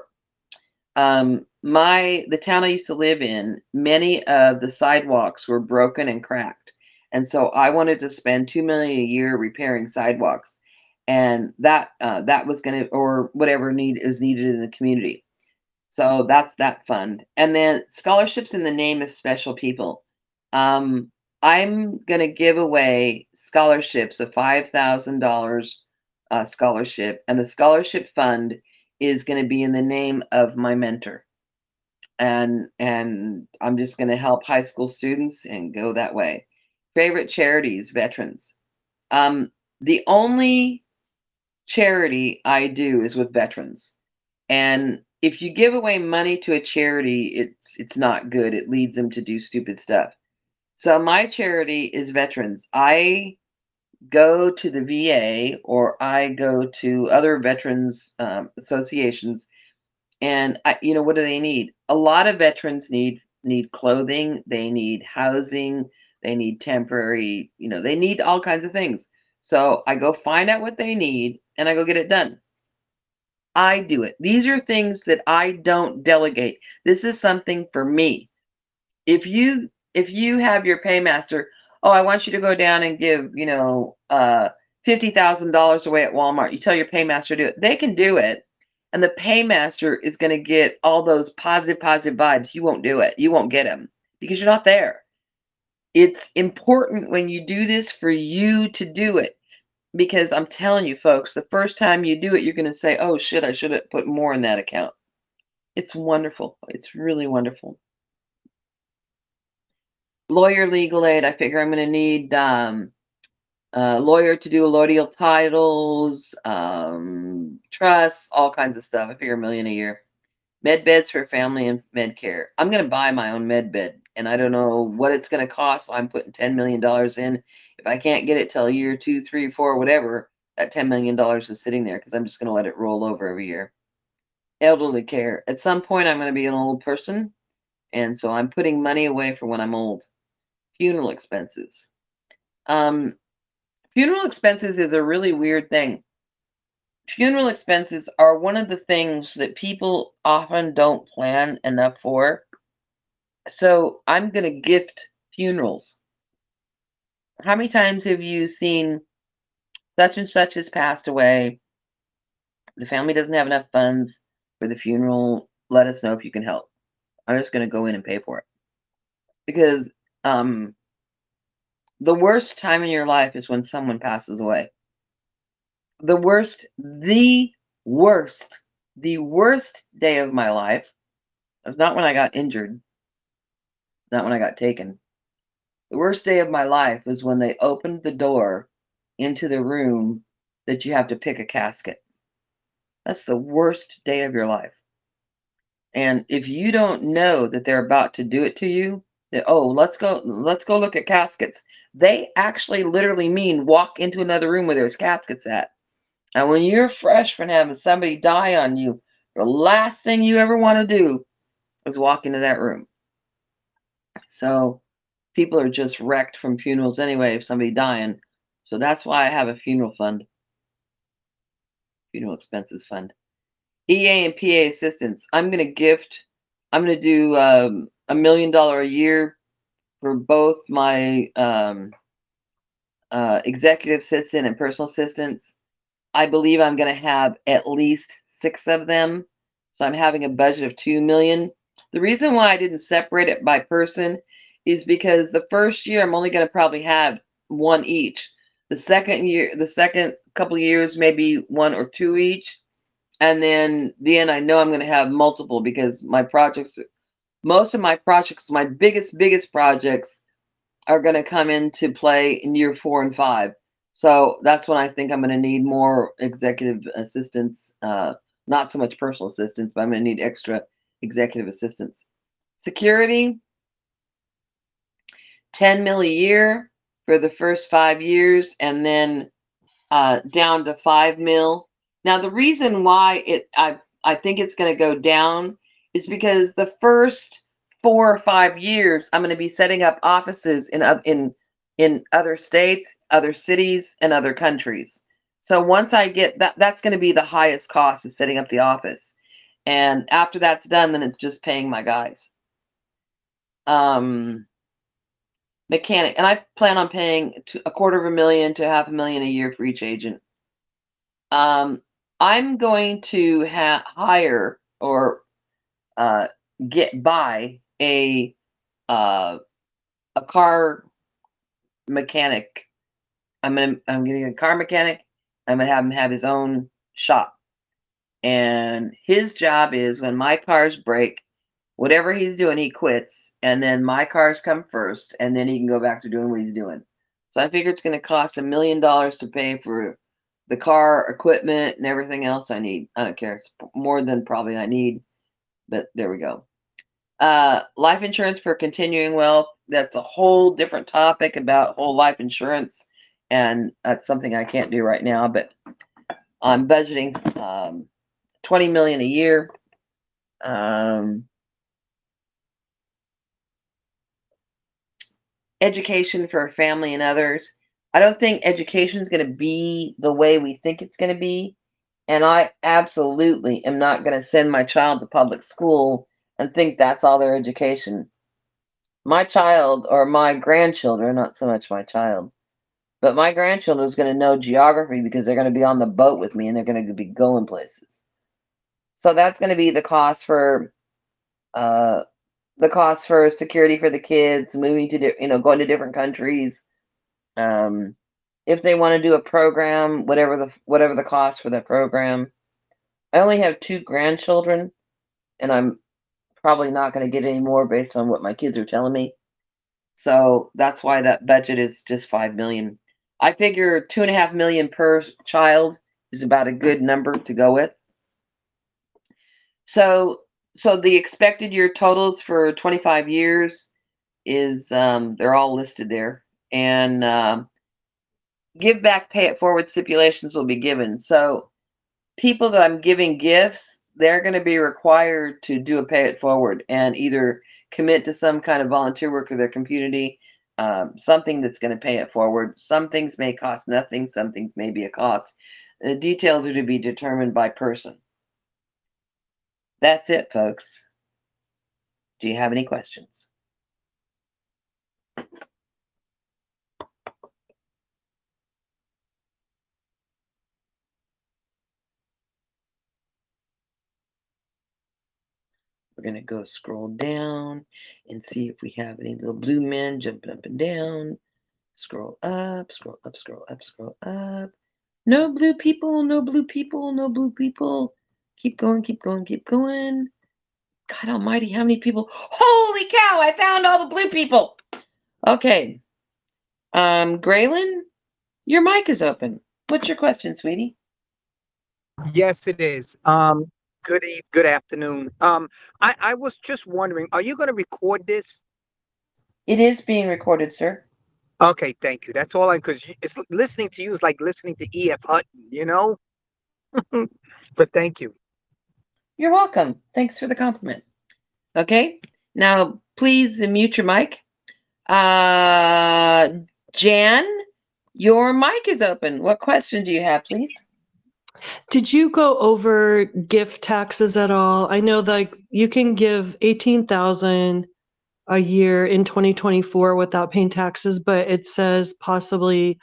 The town I used to live in, many of the sidewalks were broken and cracked. And so I wanted to spend 2 million a year repairing sidewalks. And that was gonna, or whatever need is needed in the community. So that's that fund. And then scholarships in the name of special people. Um, I'm gonna give away scholarships, a $5,000 scholarship, and the scholarship fund is gonna be in the name of my mentor. And I'm just gonna help high school students and go that way. Favorite charities, veterans. The only charity I do is with veterans. And if you give away money to a charity, it's not good. It leads them to do stupid stuff. So my charity is veterans. I go to the VA or I go to other veterans associations, and what do they need? A lot of veterans need clothing, they need housing, they need temporary, they need all kinds of things. So I go find out what they need and I go get it done. I do it. These are things that I don't delegate. This is something for me. If you have your paymaster, oh, I want you to go down and give, $50,000 away at Walmart. You tell your paymaster to do it. They can do it. And the paymaster is going to get all those positive, positive vibes. You won't do it. You won't get them because you're not there. It's important when you do this for you to do it, because I'm telling you, folks, the first time you do it, you're going to say, oh, shit, I should have put more in that account. It's wonderful. It's really wonderful. Lawyer, legal aid. I figure I'm going to need a lawyer to do allodial titles, trusts, all kinds of stuff. I figure 1 million a year. Med beds for family and med care. I'm going to buy my own med bed, and I don't know what it's going to cost. So I'm putting $10 million in. If I can't get it till year 2, 3, 4, whatever, that $10 million is sitting there because I'm just going to let it roll over every year. Elderly care. At some point, I'm going to be an old person, and so I'm putting money away for when I'm old. Funeral expenses. Um, Funeral expenses is a really weird thing. Funeral expenses are one of the things that people often don't plan enough for. So I'm going to gift funerals. How many times have you seen such and such has passed away? The family doesn't have enough funds for the funeral. Let us know if you can help. I'm just going to go in and pay for it. Because um, the worst time in your life is when someone passes away. The worst, the worst day of my life is not when I got injured, not when I got taken. The worst day of my life was when they opened the door into the room that you have to pick a casket. That's the worst day of your life. And if you don't know that they're about to do it to you, Oh, let's go look at caskets. They actually literally mean walk into another room where there's caskets at. And when you're fresh from having somebody die on you, the last thing you ever want to do is walk into that room. So people are just wrecked from funerals anyway, if somebody dying. So that's why I have a funeral fund, funeral expenses fund. EA and PA assistance. I'm gonna do $1 million a year for both my executive assistant and personal assistants. I believe I'm going to have at least 6 of them. So I'm having a budget of 2 million. The reason why I didn't separate it by person is because the first year I'm only going to probably have one each. The second couple of years, maybe one or two each. And then the end, I know I'm going to have multiple because most of my projects, my biggest projects are going to come into play in year 4 and 5. So that's when I think I'm going to need more executive assistance, not so much personal assistance, but I'm going to need extra executive assistance. Security, 10 mil a year for the first 5 years, and then down to 5 mil. Now the reason why I think it's going to go down is because the first 4 or 5 years I'm going to be setting up offices in other states, other cities, and other countries. So once I get that, that's going to be the highest cost, is setting up the office. And after that's done, then it's just paying my guys. Um, Mechanic, and I plan on paying $250,000 to $500,000 a year for each agent. I'm going to hire or buy a car mechanic. I'm getting a car mechanic. I'm gonna have him have his own shop, and his job is when my cars break, whatever he's doing, he quits, and then my cars come first, and then he can go back to doing what he's doing. So I figure it's going to cost $1 million to pay for the car, equipment, and everything else I need. I don't care. It's more than probably I need, but there we go. Life insurance for continuing wealth. That's a whole different topic about whole life insurance, and that's something I can't do right now. But I'm budgeting 20 million a year. Education for family and others. I don't think education is going to be the way we think it's going to be. And I absolutely am not going to send my child to public school and think that's all their education. My child, or my grandchildren, not so much my child, but my grandchildren is going to know geography because they're going to be on the boat with me and they're going to be going places. So that's going to be uh, the cost for security for the kids, moving to going to different countries. If they want to do a program, whatever the cost for that program. I only have 2 grandchildren, and I'm probably not going to get any more based on what my kids are telling me. So that's why that budget is just 5 million. I figure 2.5 million per child is about a good number to go with. So the expected year totals for 25 years is they're all listed there, and give back, pay it forward stipulations will be given. So people that I'm giving gifts, they're going to be required to do a pay it forward and either commit to some kind of volunteer work for their community, something that's going to pay it forward. Some things may cost nothing, some things may be a cost. The details are to be determined by person. That's it, folks. Do you have any questions? We're going to go scroll down and see if we have any little blue men jumping up and down. Scroll up, scroll up, scroll up, scroll up. No blue people, no blue people, no blue people. Keep going, keep going, keep going. God almighty, how many people? Holy cow, I found all the blue people. Okay. Graylin, your mic is open. What's your question, sweetie? Yes, it is. Good afternoon. I was just wondering, are you going to record this? It is being recorded, sir. Okay, thank you. That's all because it's listening to you is like listening to E.F. Hutton, you know? But thank you. You're welcome. Thanks for the compliment. Okay. Now, please mute your mic. Uh, Jan, your mic is open. What question do you have, please? Did you go over gift taxes at all? I know that you can give 18,000 a year in 2024 without paying taxes, but it says possibly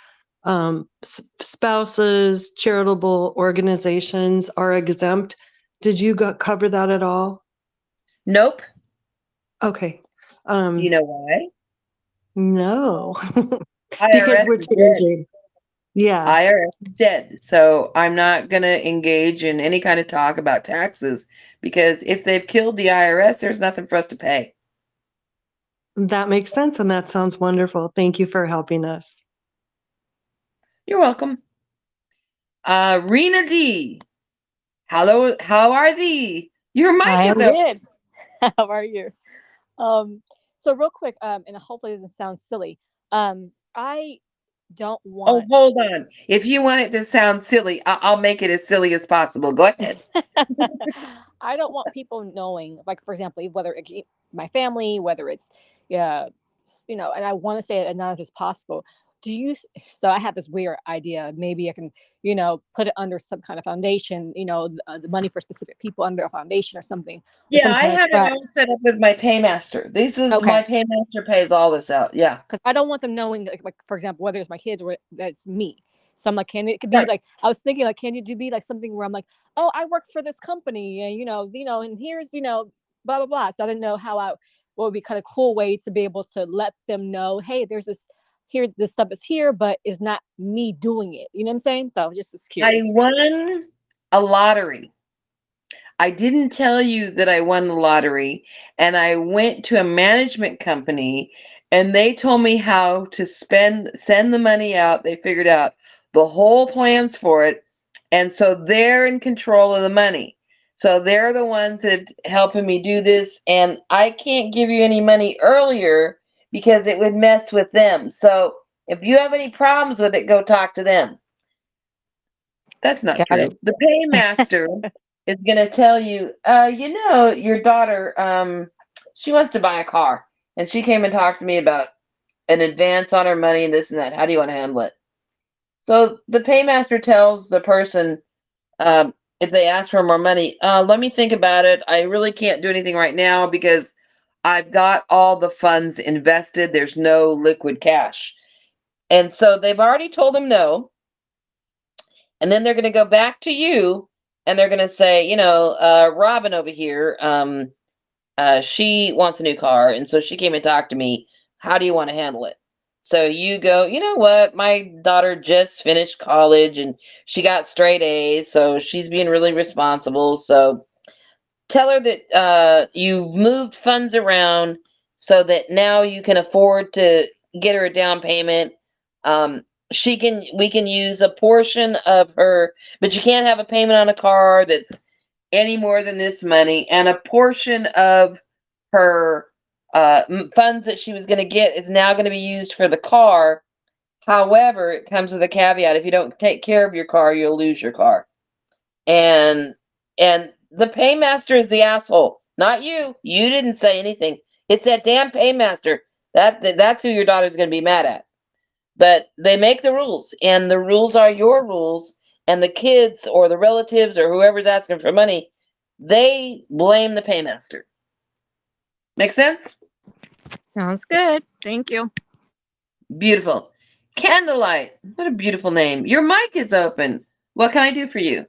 spouses, charitable organizations are exempt. Did you cover that at all? Nope. Okay. Do you know why? No, because IRS we're is dead. changing. Yeah. IRS is dead. So I'm not going to engage in any kind of talk about taxes because if they've killed the IRS, there's nothing for us to pay. That makes sense, and that sounds wonderful. Thank you for helping us. You're welcome. Rena D. Hello, how are thee? Your mic I is am open. good. How are you? So real quick, and hopefully it doesn't sound silly. I don't Oh, want hold on. If you want it to sound silly, I'll make it as silly as possible. Go ahead. I don't want people knowing, like for example, whether it's my family, whether it's yeah, and I want to say it as not as possible. Do you? So I have this weird idea. Maybe I can, put it under some kind of foundation. The money for specific people under a foundation or something, or Yeah, some I kind of have it all trust. set up with my paymaster. This is my Okay. paymaster pays all this out. Yeah. Because I don't want them knowing, like for example, whether it's my kids or that's me. So I'm like, it could be Right. like, I was thinking like, can you do be like something where I'm like, oh, I work for this company, and and here's blah blah blah. So I didn't know what would be kind of cool way to be able to let them know, hey, there's this stuff is here, but it's not me doing it. You know what I'm saying? So I was just I curious. won a lottery. I didn't tell you that I won the lottery, and I went to a management company and they told me how to send the money out. They figured out the whole plans for it. And so they're in control of the money. So they're the ones that have helping me do this. And I can't give you any money earlier because it would mess with them. So if you have any problems with it, go talk to them. That's not Got it. true. The paymaster is going to tell you, your daughter, she wants to buy a car, and she came and talked to me about an advance on her money and this and that. How do you want to handle it? So the paymaster tells the person, if they ask for more money, let me think about it. I really can't do anything right now because I've got all the funds invested. There's no liquid cash. And so they've already told him no. And then they're going to go back to you and they're going to say, Robin over here, she wants a new car. And so she came and talked to me. How do you want to handle it? So you go, you know what? My daughter just finished college and she got straight A's. So she's being really responsible. So tell her that you've moved funds around so that now you can afford to get her a down payment. Um, we can use a portion of her, but you can't have a payment on a car that's any more than this money, and a portion of her funds that she was going to get is now going to be used for the car. However, it comes with a caveat: if you don't take care of your car, you'll lose your car. And the paymaster is the asshole, not you. You didn't say anything. It's that damn paymaster. That's who your daughter's going to be mad at. But they make the rules, and the rules are your rules. And the kids or the relatives or whoever's asking for money, they blame the paymaster. Make sense? Sounds good. Thank you. Beautiful. Candlelight. What a beautiful name. Your mic is open. What can I do for you?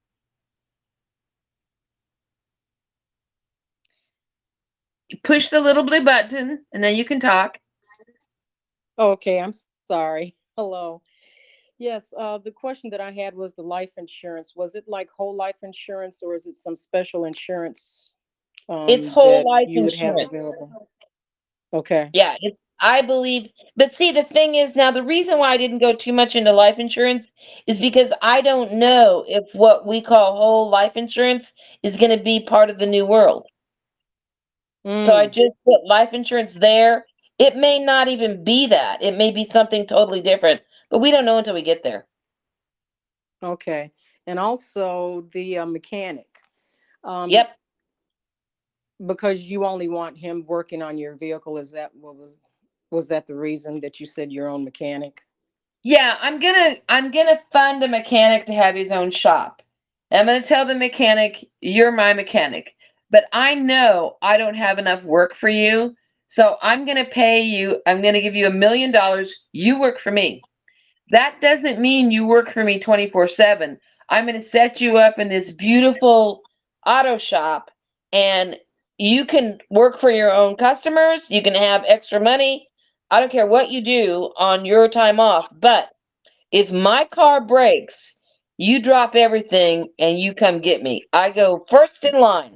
Push the little blue button, and then you can talk. Okay, I'm sorry. Hello. Yes, the question that I had was the life insurance. Was it like whole life insurance or is it some special insurance It's whole that life you would have insurance. available? Okay. Yeah, I believe. But see, the thing is now, the reason why I didn't go too much into life insurance is because I don't know if what we call whole life insurance is going to be part of the new world. So I Mm, just put life insurance there. It may not even be that. It may be something totally different, but we don't know until we get there. Okay. And also the mechanic. Um, Yep. because you only want him working on your vehicle. Is that what was that the reason that you said your own mechanic? Yeah, I'm gonna fund a mechanic to have his own shop. I'm gonna tell the mechanic, you're my mechanic. But I know I don't have enough work for you. So I'm gonna pay you, I'm gonna give you $1 million. You work for me. That doesn't mean you work for me 24/7. I'm going to set you up in this beautiful auto shop and you can work for your own customers. You can have extra money. I don't care what you do on your time off. But if my car breaks, you drop everything and you come get me. I go first in line.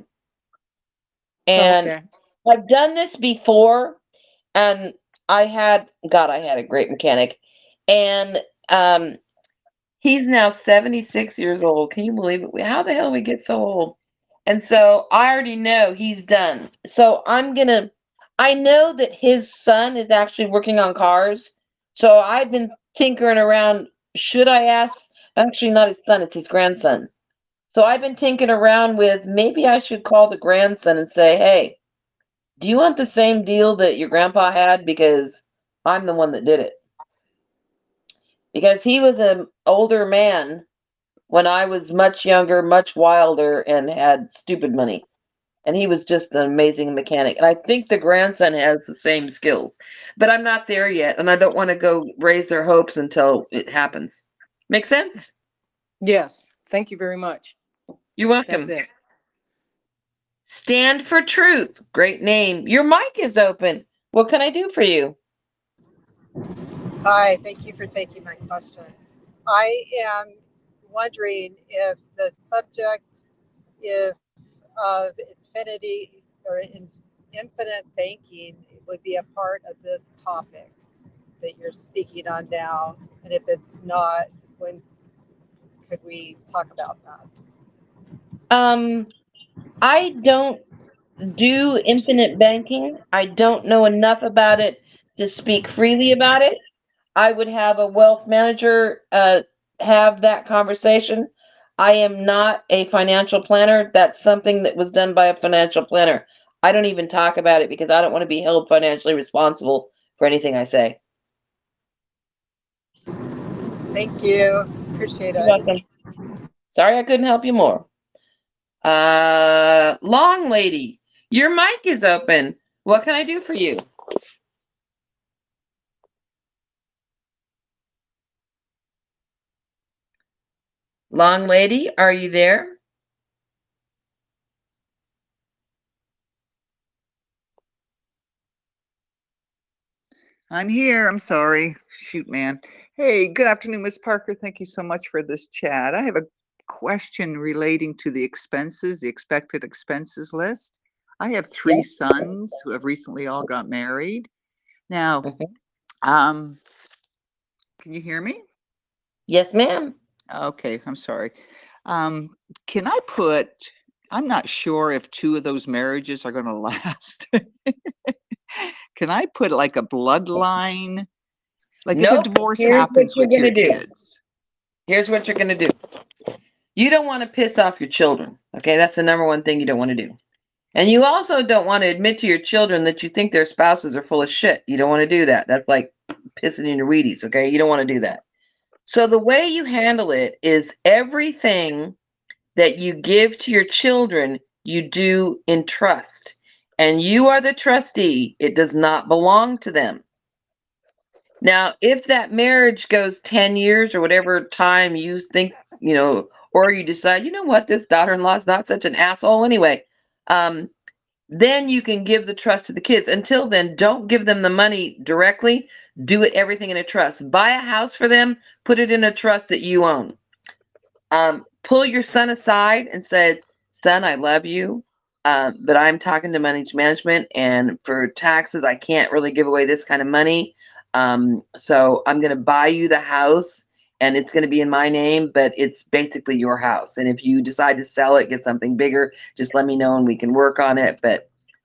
And Okay. I've done this before and I had a great mechanic. And um he's now 76 years old. Can you believe it? How the hell we get so old? And so I already know he's done. So I know that his son is actually working on cars. So I've been tinkering around. Should I ask? Actually, not his son, it's his grandson. So I've been tinkering around with maybe I should call the grandson and say, hey, do you want the same deal that your grandpa had? Because I'm the one that did it. Because he was an older man when I was much younger, much wilder, and had stupid money. And he was just an amazing mechanic. And I think the grandson has the same skills. But I'm not there yet, and I don't want to go raise their hopes until it happens. Make sense? Yes. Thank you very much. You're That's welcome. it. Stand for Truth. Great name. Your mic is open. What can I do for you? Hi, thank you for taking my question. I am wondering if the subject if of infinity or infinite banking would be a part of this topic that you're speaking on now, and if it's not, when could we talk about that? Um, I don't do infinite banking. I don't know enough about it to speak freely about it. I would have a wealth manager have that conversation. I am not a financial planner. That's something that was done by a financial planner. I don't even talk about it because I don't want to be held financially responsible for anything I say. Thank you. Appreciate You're it. welcome. Sorry I couldn't help you more. Long lady, your mic is open. What can I do for you? Long lady, are you there? I'm here. I'm sorry. Shoot, man. Hey, good afternoon, Miss Parker. Thank you so much for this chat. I have a question relating to the expenses, the expected expenses list. I have three Yes. sons who have recently all got married. Now, Mhm. um, can you hear me? Yes, ma'am. Okay, I'm sorry. Um, can I put, I'm not sure if two of those marriages are going to last. Can I put like a bloodline? Like if a Nope. divorce Here's what happens you're with your gonna do. kids. Here's what you're gonna do. You don't want to piss off your children. Okay, that's the number one thing you don't want to do. And you also don't want to admit to your children that you think their spouses are full of shit. You don't want to do that. That's like pissing in your Wheaties. Okay, you don't want to do that. So the way you handle it is everything that you give to your children, you do in trust. And you are the trustee. It does not belong to them. Now, if that marriage goes 10 years or whatever time you think, or you decide, you know what, this daughter-in-law is not such an asshole anyway, um, then you can give the trust to the kids. Until then, don't give them the money directly. Do it everything in a trust. Buy a house for them, put it in a trust that you own. Pull your son aside and say, son, I love you, but I'm talking to money management, and for taxes, I can't really give away this kind of money. So I'm going to buy you the house, and it's going to be in my name, but it's basically your house. And if you decide to sell it, get something bigger, just let me know and we can work on it. But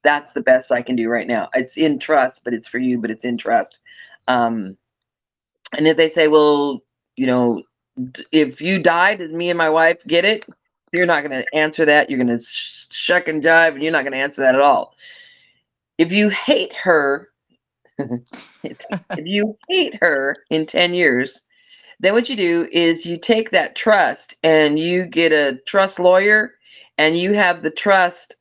That's the best I can do right now. It's in trust, but it's for you, but it's in trust. And if they say, well, you know, if you died, does me and my wife get it? You're not going to answer that. You're going to shuck and jive, and you're not going to answer that at all. If you hate her, if you hate her in 10 years, then what you do is you take that trust and you get a trust lawyer, and you have the trust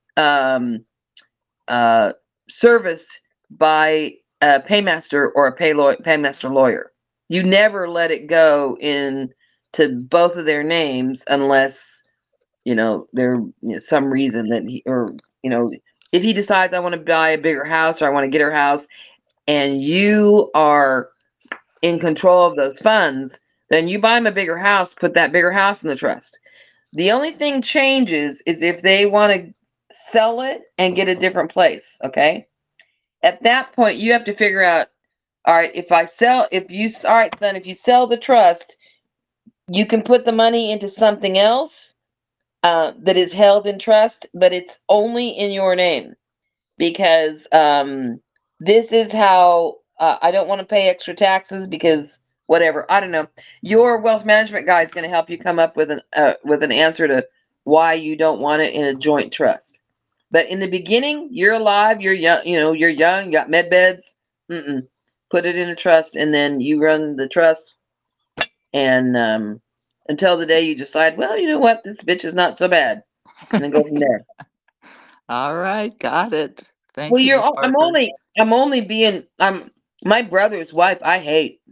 serviced by a paymaster or a paymaster lawyer. You never let it go in to both of their names unless there some reason that he, or if he decides, I want to buy a bigger house or I want to get her house, and you are in control of those funds, then you buy him a bigger house, put that bigger house in the trust. The only thing changes is if they want to sell it and get a different place. Okay. At that point, you have to figure out, all right, all right, son, if you sell the trust, you can put the money into something else that is held in trust, but it's only in your name, because this is how I don't want to pay extra taxes because whatever. I don't know. Your wealth management guy is going to help you come up with an answer to why you don't want it in a joint trust. But in the beginning, you're alive, you're young, you're young, you got med beds. Put it in a trust, and then you run the trust, and until the day you decide, well, you know what, this bitch is not so bad, and then go from there. All right, got it. Thank Well, you, Miss I'm Parker. only being, my brother's wife, I hate.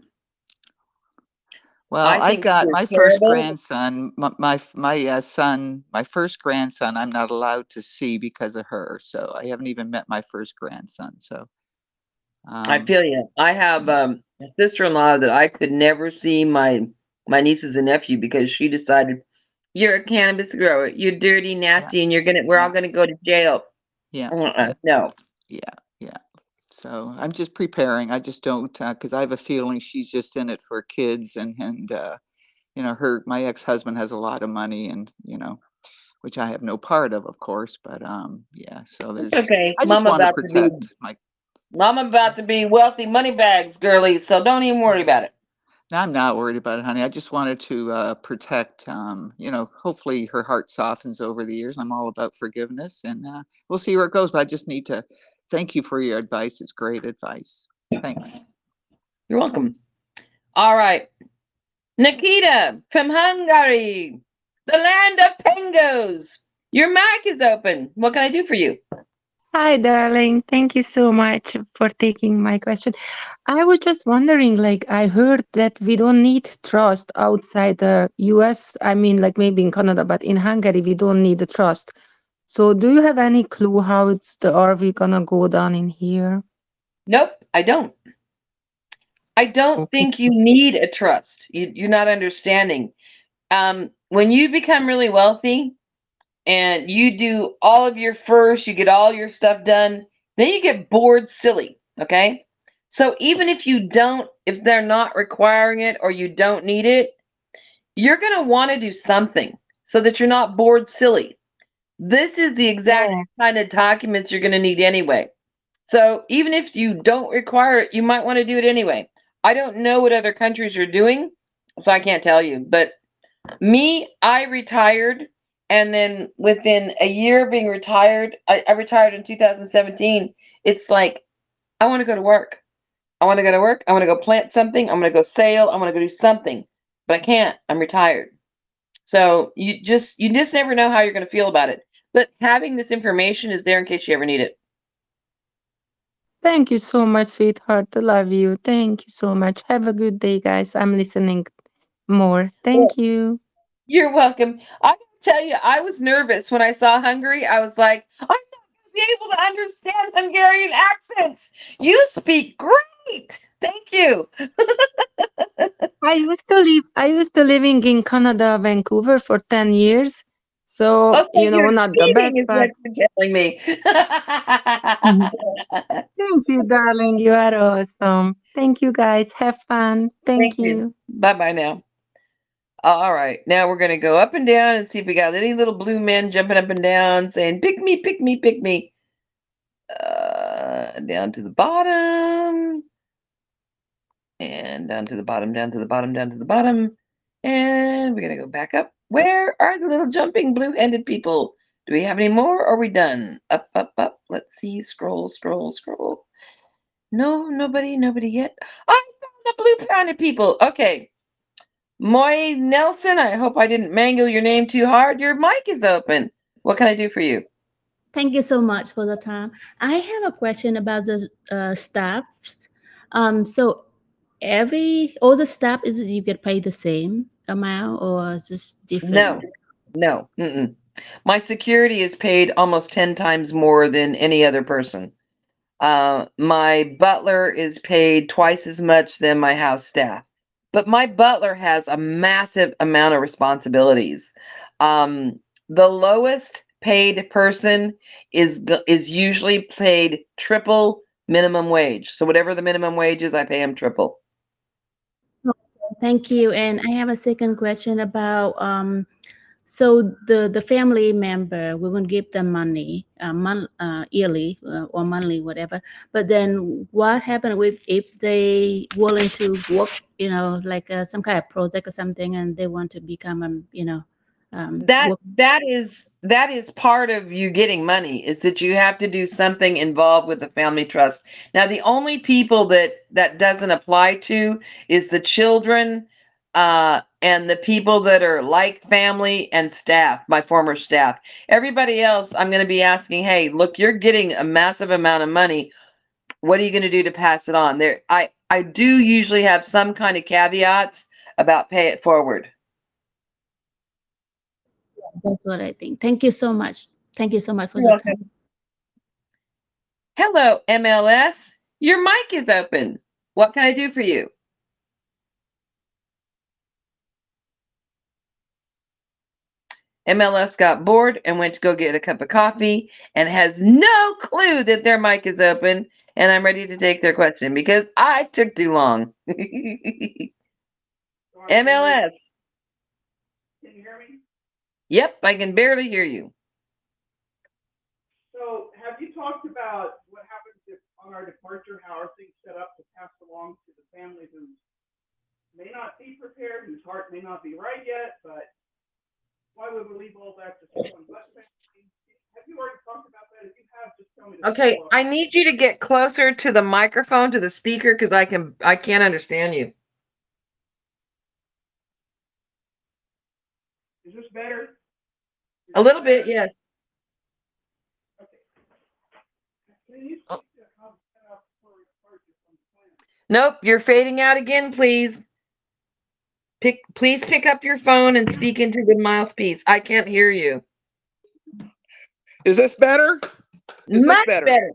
Well, I I've think got she's my first terrible. grandson, my son, my first grandson, I'm not allowed to see because of her. So I haven't even met my first grandson. So, I um, feel you. I have yeah, a sister-in-law that I could never see my nieces and nephew because she decided, you're a cannabis grower, you're dirty, yeah, nasty, and we're all yeah, gonna go to jail. yeah, yeah, No. yeah, yeah. So I'm just preparing. I just don't, because I have a feeling she's just in it for kids and my ex-husband has a lot of money and, which I have no part of course, but, yeah, so It's there's okay. I just want to protect my Mama about to be wealthy money bags, girly, so don't even worry yeah. about it. No, I'm not worried about it, honey. I just wanted to, protect, hopefully her heart softens over the years. I'm all about forgiveness and, we'll see where it goes, but I just need to thank you for your advice. It's great advice. Thanks. You're welcome. All right. Nikita from Hungary, the land of pengos. Your mic is open. What can I do for you? Hi, darling. Thank you so much for taking my question. I was just wondering, like, I heard that we don't need trust outside the US. I mean, like maybe in Canada, but in Hungary, we don't need the trust. So, do you have any clue how it's the RV gonna go down in here? Nope, I don't. I don't Okay. think you need a trust. You're not understanding. When you become really wealthy and you do all of your first, you get all your stuff done, then you get bored silly. Okay. So even if they're not requiring it or you don't need it, you're going to want to do something so that you're not bored silly. This is the exact Yeah. kind of documents you're going to need anyway. So even if you don't require it, you might want to do it anyway. I don't know what other countries are doing, so I can't tell you. But I retired, and then within a year of being retired, I retired in 2017. It's like, I want to go to work. I want to go to work. I want to go plant something. I'm going to go sail. I want to go do something, but I can't. I'm retired. So you just never know how you're going to feel about it. But having this information is there in case you ever need it. Thank you so much, sweetheart. I love you. Thank you so much. Have a good day, guys. I'm listening more. Well, Thank you. you're welcome. I gotta tell you, I was nervous when I saw Hungary. I was like, I'm not gonna be able to understand Hungarian accents. You speak great. Thank you. I used to living in Canada, Vancouver for 10 years. So, Okay, you're not the cheating, best, is but what you're telling me. Mhm. Thank you, darling. You are awesome. Thank you, guys. Have fun. Thank Thank you. you. Bye bye now. All right, now we're gonna go up and down and see if we got any little blue men jumping up and down saying, "Pick me, pick me, pick me." down to the bottom, and down to the bottom, down to the bottom, down to the bottom. And we're going to go back up. Where are the little jumping blue-handed people? Do we have any more? Or are we done? Up, up, up. Let's see. Scroll, scroll, scroll. No, nobody yet. I found the blue-handed people. Okay. Moy Nelson, I hope I didn't mangle your name too hard. Your mic is open. What can I do for you? Thank you so much for the time. I have a question about the staffs. So all the staff, is it you get paid the same amount or is this different? No. My security is paid almost 10 times more than any other person. My butler is paid twice as much than my house staff. But my butler has a massive amount of responsibilities. The lowest paid person is usually paid triple minimum wage. So whatever the minimum wage is, I pay him triple. Thank you. And I have a second question about so the family member, we will give them money yearly or monthly, whatever. But then what happens if they willing to work, like some kind of project or something, and they want to become, work. That is part of you getting money, is that you have to do something involved with the family trust. Now, the only people that doesn't apply to is the children and the people that are like family and staff, my former staff. Everybody else, I'm going to be asking, hey, look, you're getting a massive amount of money. What are you going to do to pass it on? I do usually have some kind of caveats about pay it forward. That's what I think. Thank you so much. Thank you so much for You're the time. welcome. Hello, MLS. Your mic is open. What can I do for you? MLS got bored and went to go get a cup of coffee and has no clue that their mic is open, and I'm ready to take their question because I took too long. MLS. Can you hear me? Yep, I can barely hear you. So have you talked about what happens if on our departure, how are things set up to pass along to the families who may not be prepared, whose heart may not be right yet, but why would we leave all that to someone but family? Have you already talked about that? If you have, just tell me. Okay, I need you to get closer to the microphone, to the speaker, because I can't understand you. Is this better? A little bit, yes. Nope, you're fading out again, please. Please pick up your phone and speak into the mouthpiece. I can't hear you. Is this better? Much better.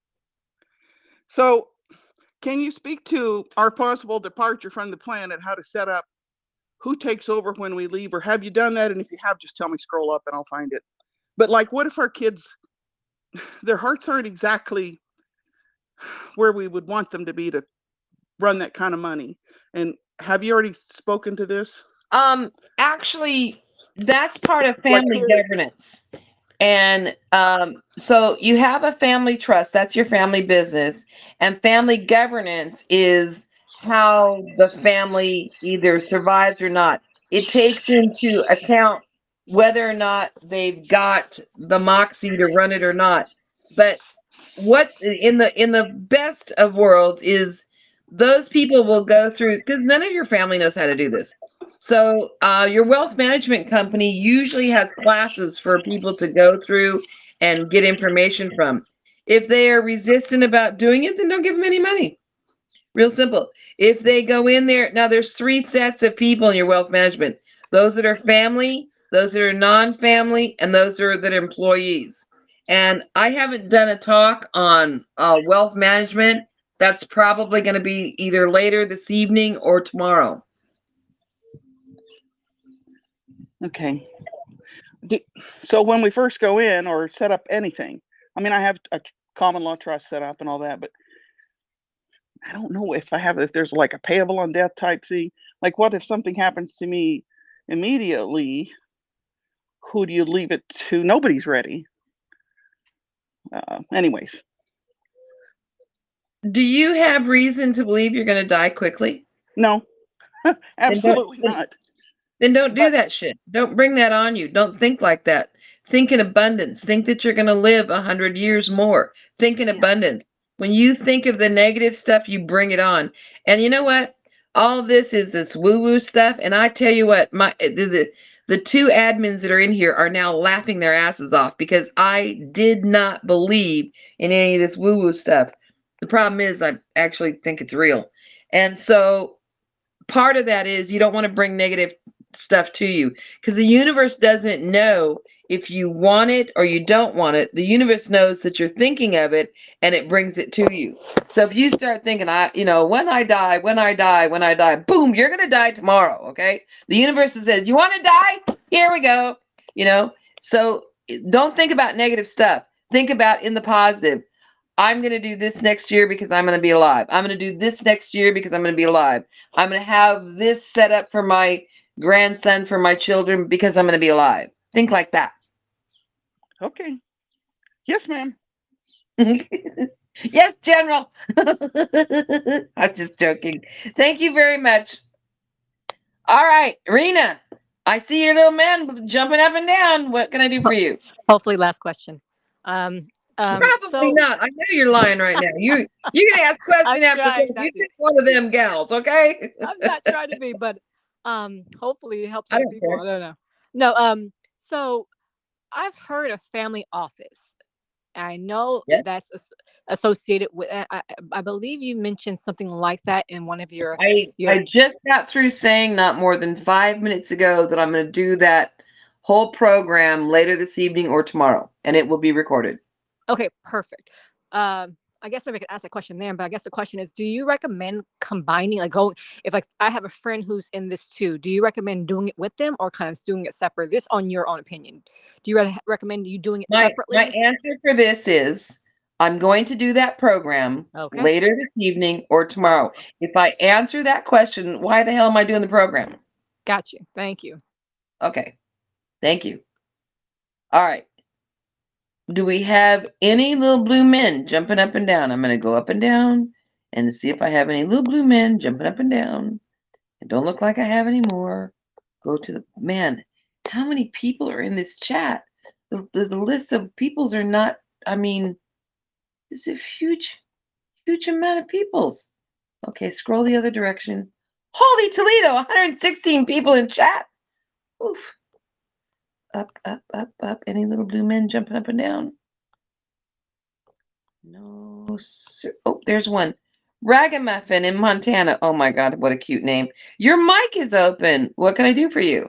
So, can you speak to our possible departure from the planet, how to set up, who takes over when we leave, or have you done that? And if you have, just tell me, scroll up and I'll find it. But like, what if our kids, their hearts aren't exactly where we would want them to be to run that kind of money? And have you already spoken to this? Actually, that's part of family governance. And so you have a family trust, that's your family business, and family governance is how the family either survives or not. It takes into account whether or not they've got the moxie to run it or not. But what in the best of worlds is those people will go through, because none of your family knows how to do this. So your wealth management company usually has classes for people to go through and get information from. If they are resistant about doing it, then don't give them any money. Real simple. If they go in there, now there's 3 sets of people in your wealth management. Those that are family, those that are non-family, and those that are employees. And I haven't done a talk on wealth management. That's probably going to be either later this evening or tomorrow. Okay. So when we first go in or set up anything, I mean, I have a common law trust set up and all that, but I don't know if there's like a payable on death type thing. Like, what if something happens to me immediately? Who do you leave it to? Nobody's ready. Anyways. Do you have reason to believe you're going to die quickly? No, Then absolutely not. Then don't do But that shit. Don't bring that on you. Don't think like that. Think in abundance. Think that you're going to live 100 years more. Think in yes, abundance. When you think of the negative stuff, you bring it on. And you know what? All of this is this woo-woo stuff. And I tell you what, the two admins that are in here are now laughing their asses off because I did not believe in any of this woo-woo stuff. The problem is I actually think it's real. And so part of that is you don't want to bring negative stuff to you because the universe doesn't know if you want it or you don't want it. The universe knows that you're thinking of it and it brings it to you. So if you start thinking, when I die, boom, you're going to die tomorrow. Okay. The universe says, you want to die? Here we go. So don't think about negative stuff. Think about in the positive. I'm going to do this next year because I'm going to be alive. I'm going to do this next year because I'm going to be alive. I'm going to have this set up for my grandson, for my children, because I'm going to be alive. Think like that. okay. Yes, ma'am. Yes, General. I'm just joking. Thank you very much. All right, Rena, I see your little man jumping up and down. What can I do for you? Hopefully, last question. Probably So not. I know you're lying right now. You're gonna ask I'm question after trying question. not You to. pick one of them gals, okay? I'm not trying to be, but hopefully it helps I other don't people. care. I don't know. No, so I've heard of family office. I know Yes. that's associated with. I believe you mentioned something like that in one of your I just got through saying not more than 5 minutes ago that I'm going to do that whole program later this evening or tomorrow, and it will be recorded. Okay, perfect. I guess maybe I could ask that question there, but I guess the question is, do you recommend combining, like going, if like I have a friend who's in this too, do you recommend doing it with them or kind of doing it separate? This on your own opinion. Do you recommend you doing it My separately? answer for this is I'm going to do that program Okay. later this evening or tomorrow. If I answer that question, why the hell am I doing the program? Got you. Thank you. Okay. Thank you. All right. Do we have any little blue men jumping up and down? I'm going to go up and down and see if I have any little blue men jumping up and down. It don't look like I have any more. Go to the man. How many people are in this chat? The list of peoples are not. I mean, it's a huge amount of peoples. Okay, scroll the other direction. Holy Toledo! 116 people in chat. Oof. Up, up, up, up. Any little blue men jumping up and down? No, sir. Oh, there's one. Ragamuffin in Montana. Oh my God, what a cute name. Your mic is open. What can I do for you?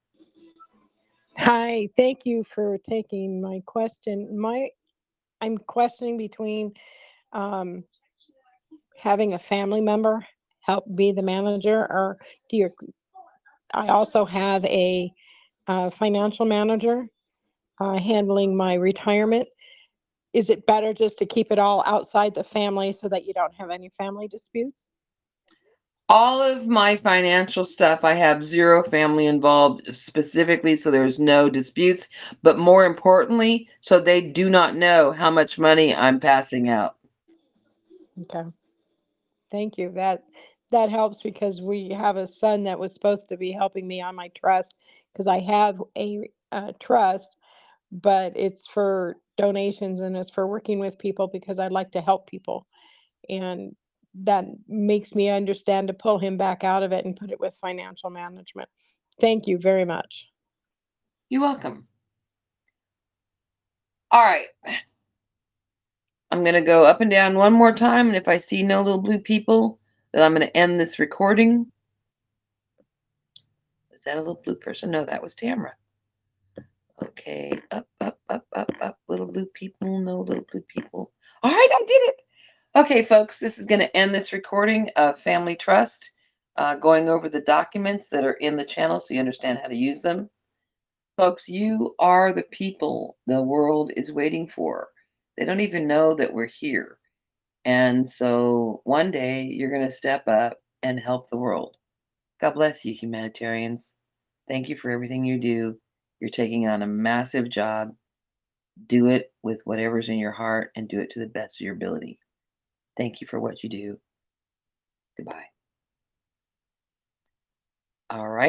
Hi, thank you for taking my question. I'm questioning between um, having a family member help be the manager, or do you? I also have a financial manager handling my retirement. Is it better just to keep it all outside the family so that you don't have any family disputes? All of my financial stuff, I have zero family involved specifically, so there's no disputes. But more importantly, so they do not know how much money I'm passing out. Okay. Thank you. That helps because we have a son that was supposed to be helping me on my trust because I have a trust, but it's for donations and it's for working with people because I like to help people. And that makes me understand to pull him back out of it and put it with financial management. Thank you very much. You're welcome. All right. I'm going to go up and down one more time, and if I see no little blue people, then I'm going to end this recording. Is that a little blue person? No, that was Tamara. Okay, up, up, up, up, up. Little blue people, no little blue people. All right, I did it. Okay, folks, this is going to end this recording of Family Trust, going over the documents that are in the channel so you understand how to use them. Folks, you are the people the world is waiting for. They don't even know that we're here. And so one day you're going to step up and help the world. God bless you, humanitarians. Thank you for everything you do. You're taking on a massive job. Do it with whatever's in your heart and do it to the best of your ability. Thank you for what you do. Goodbye. All right.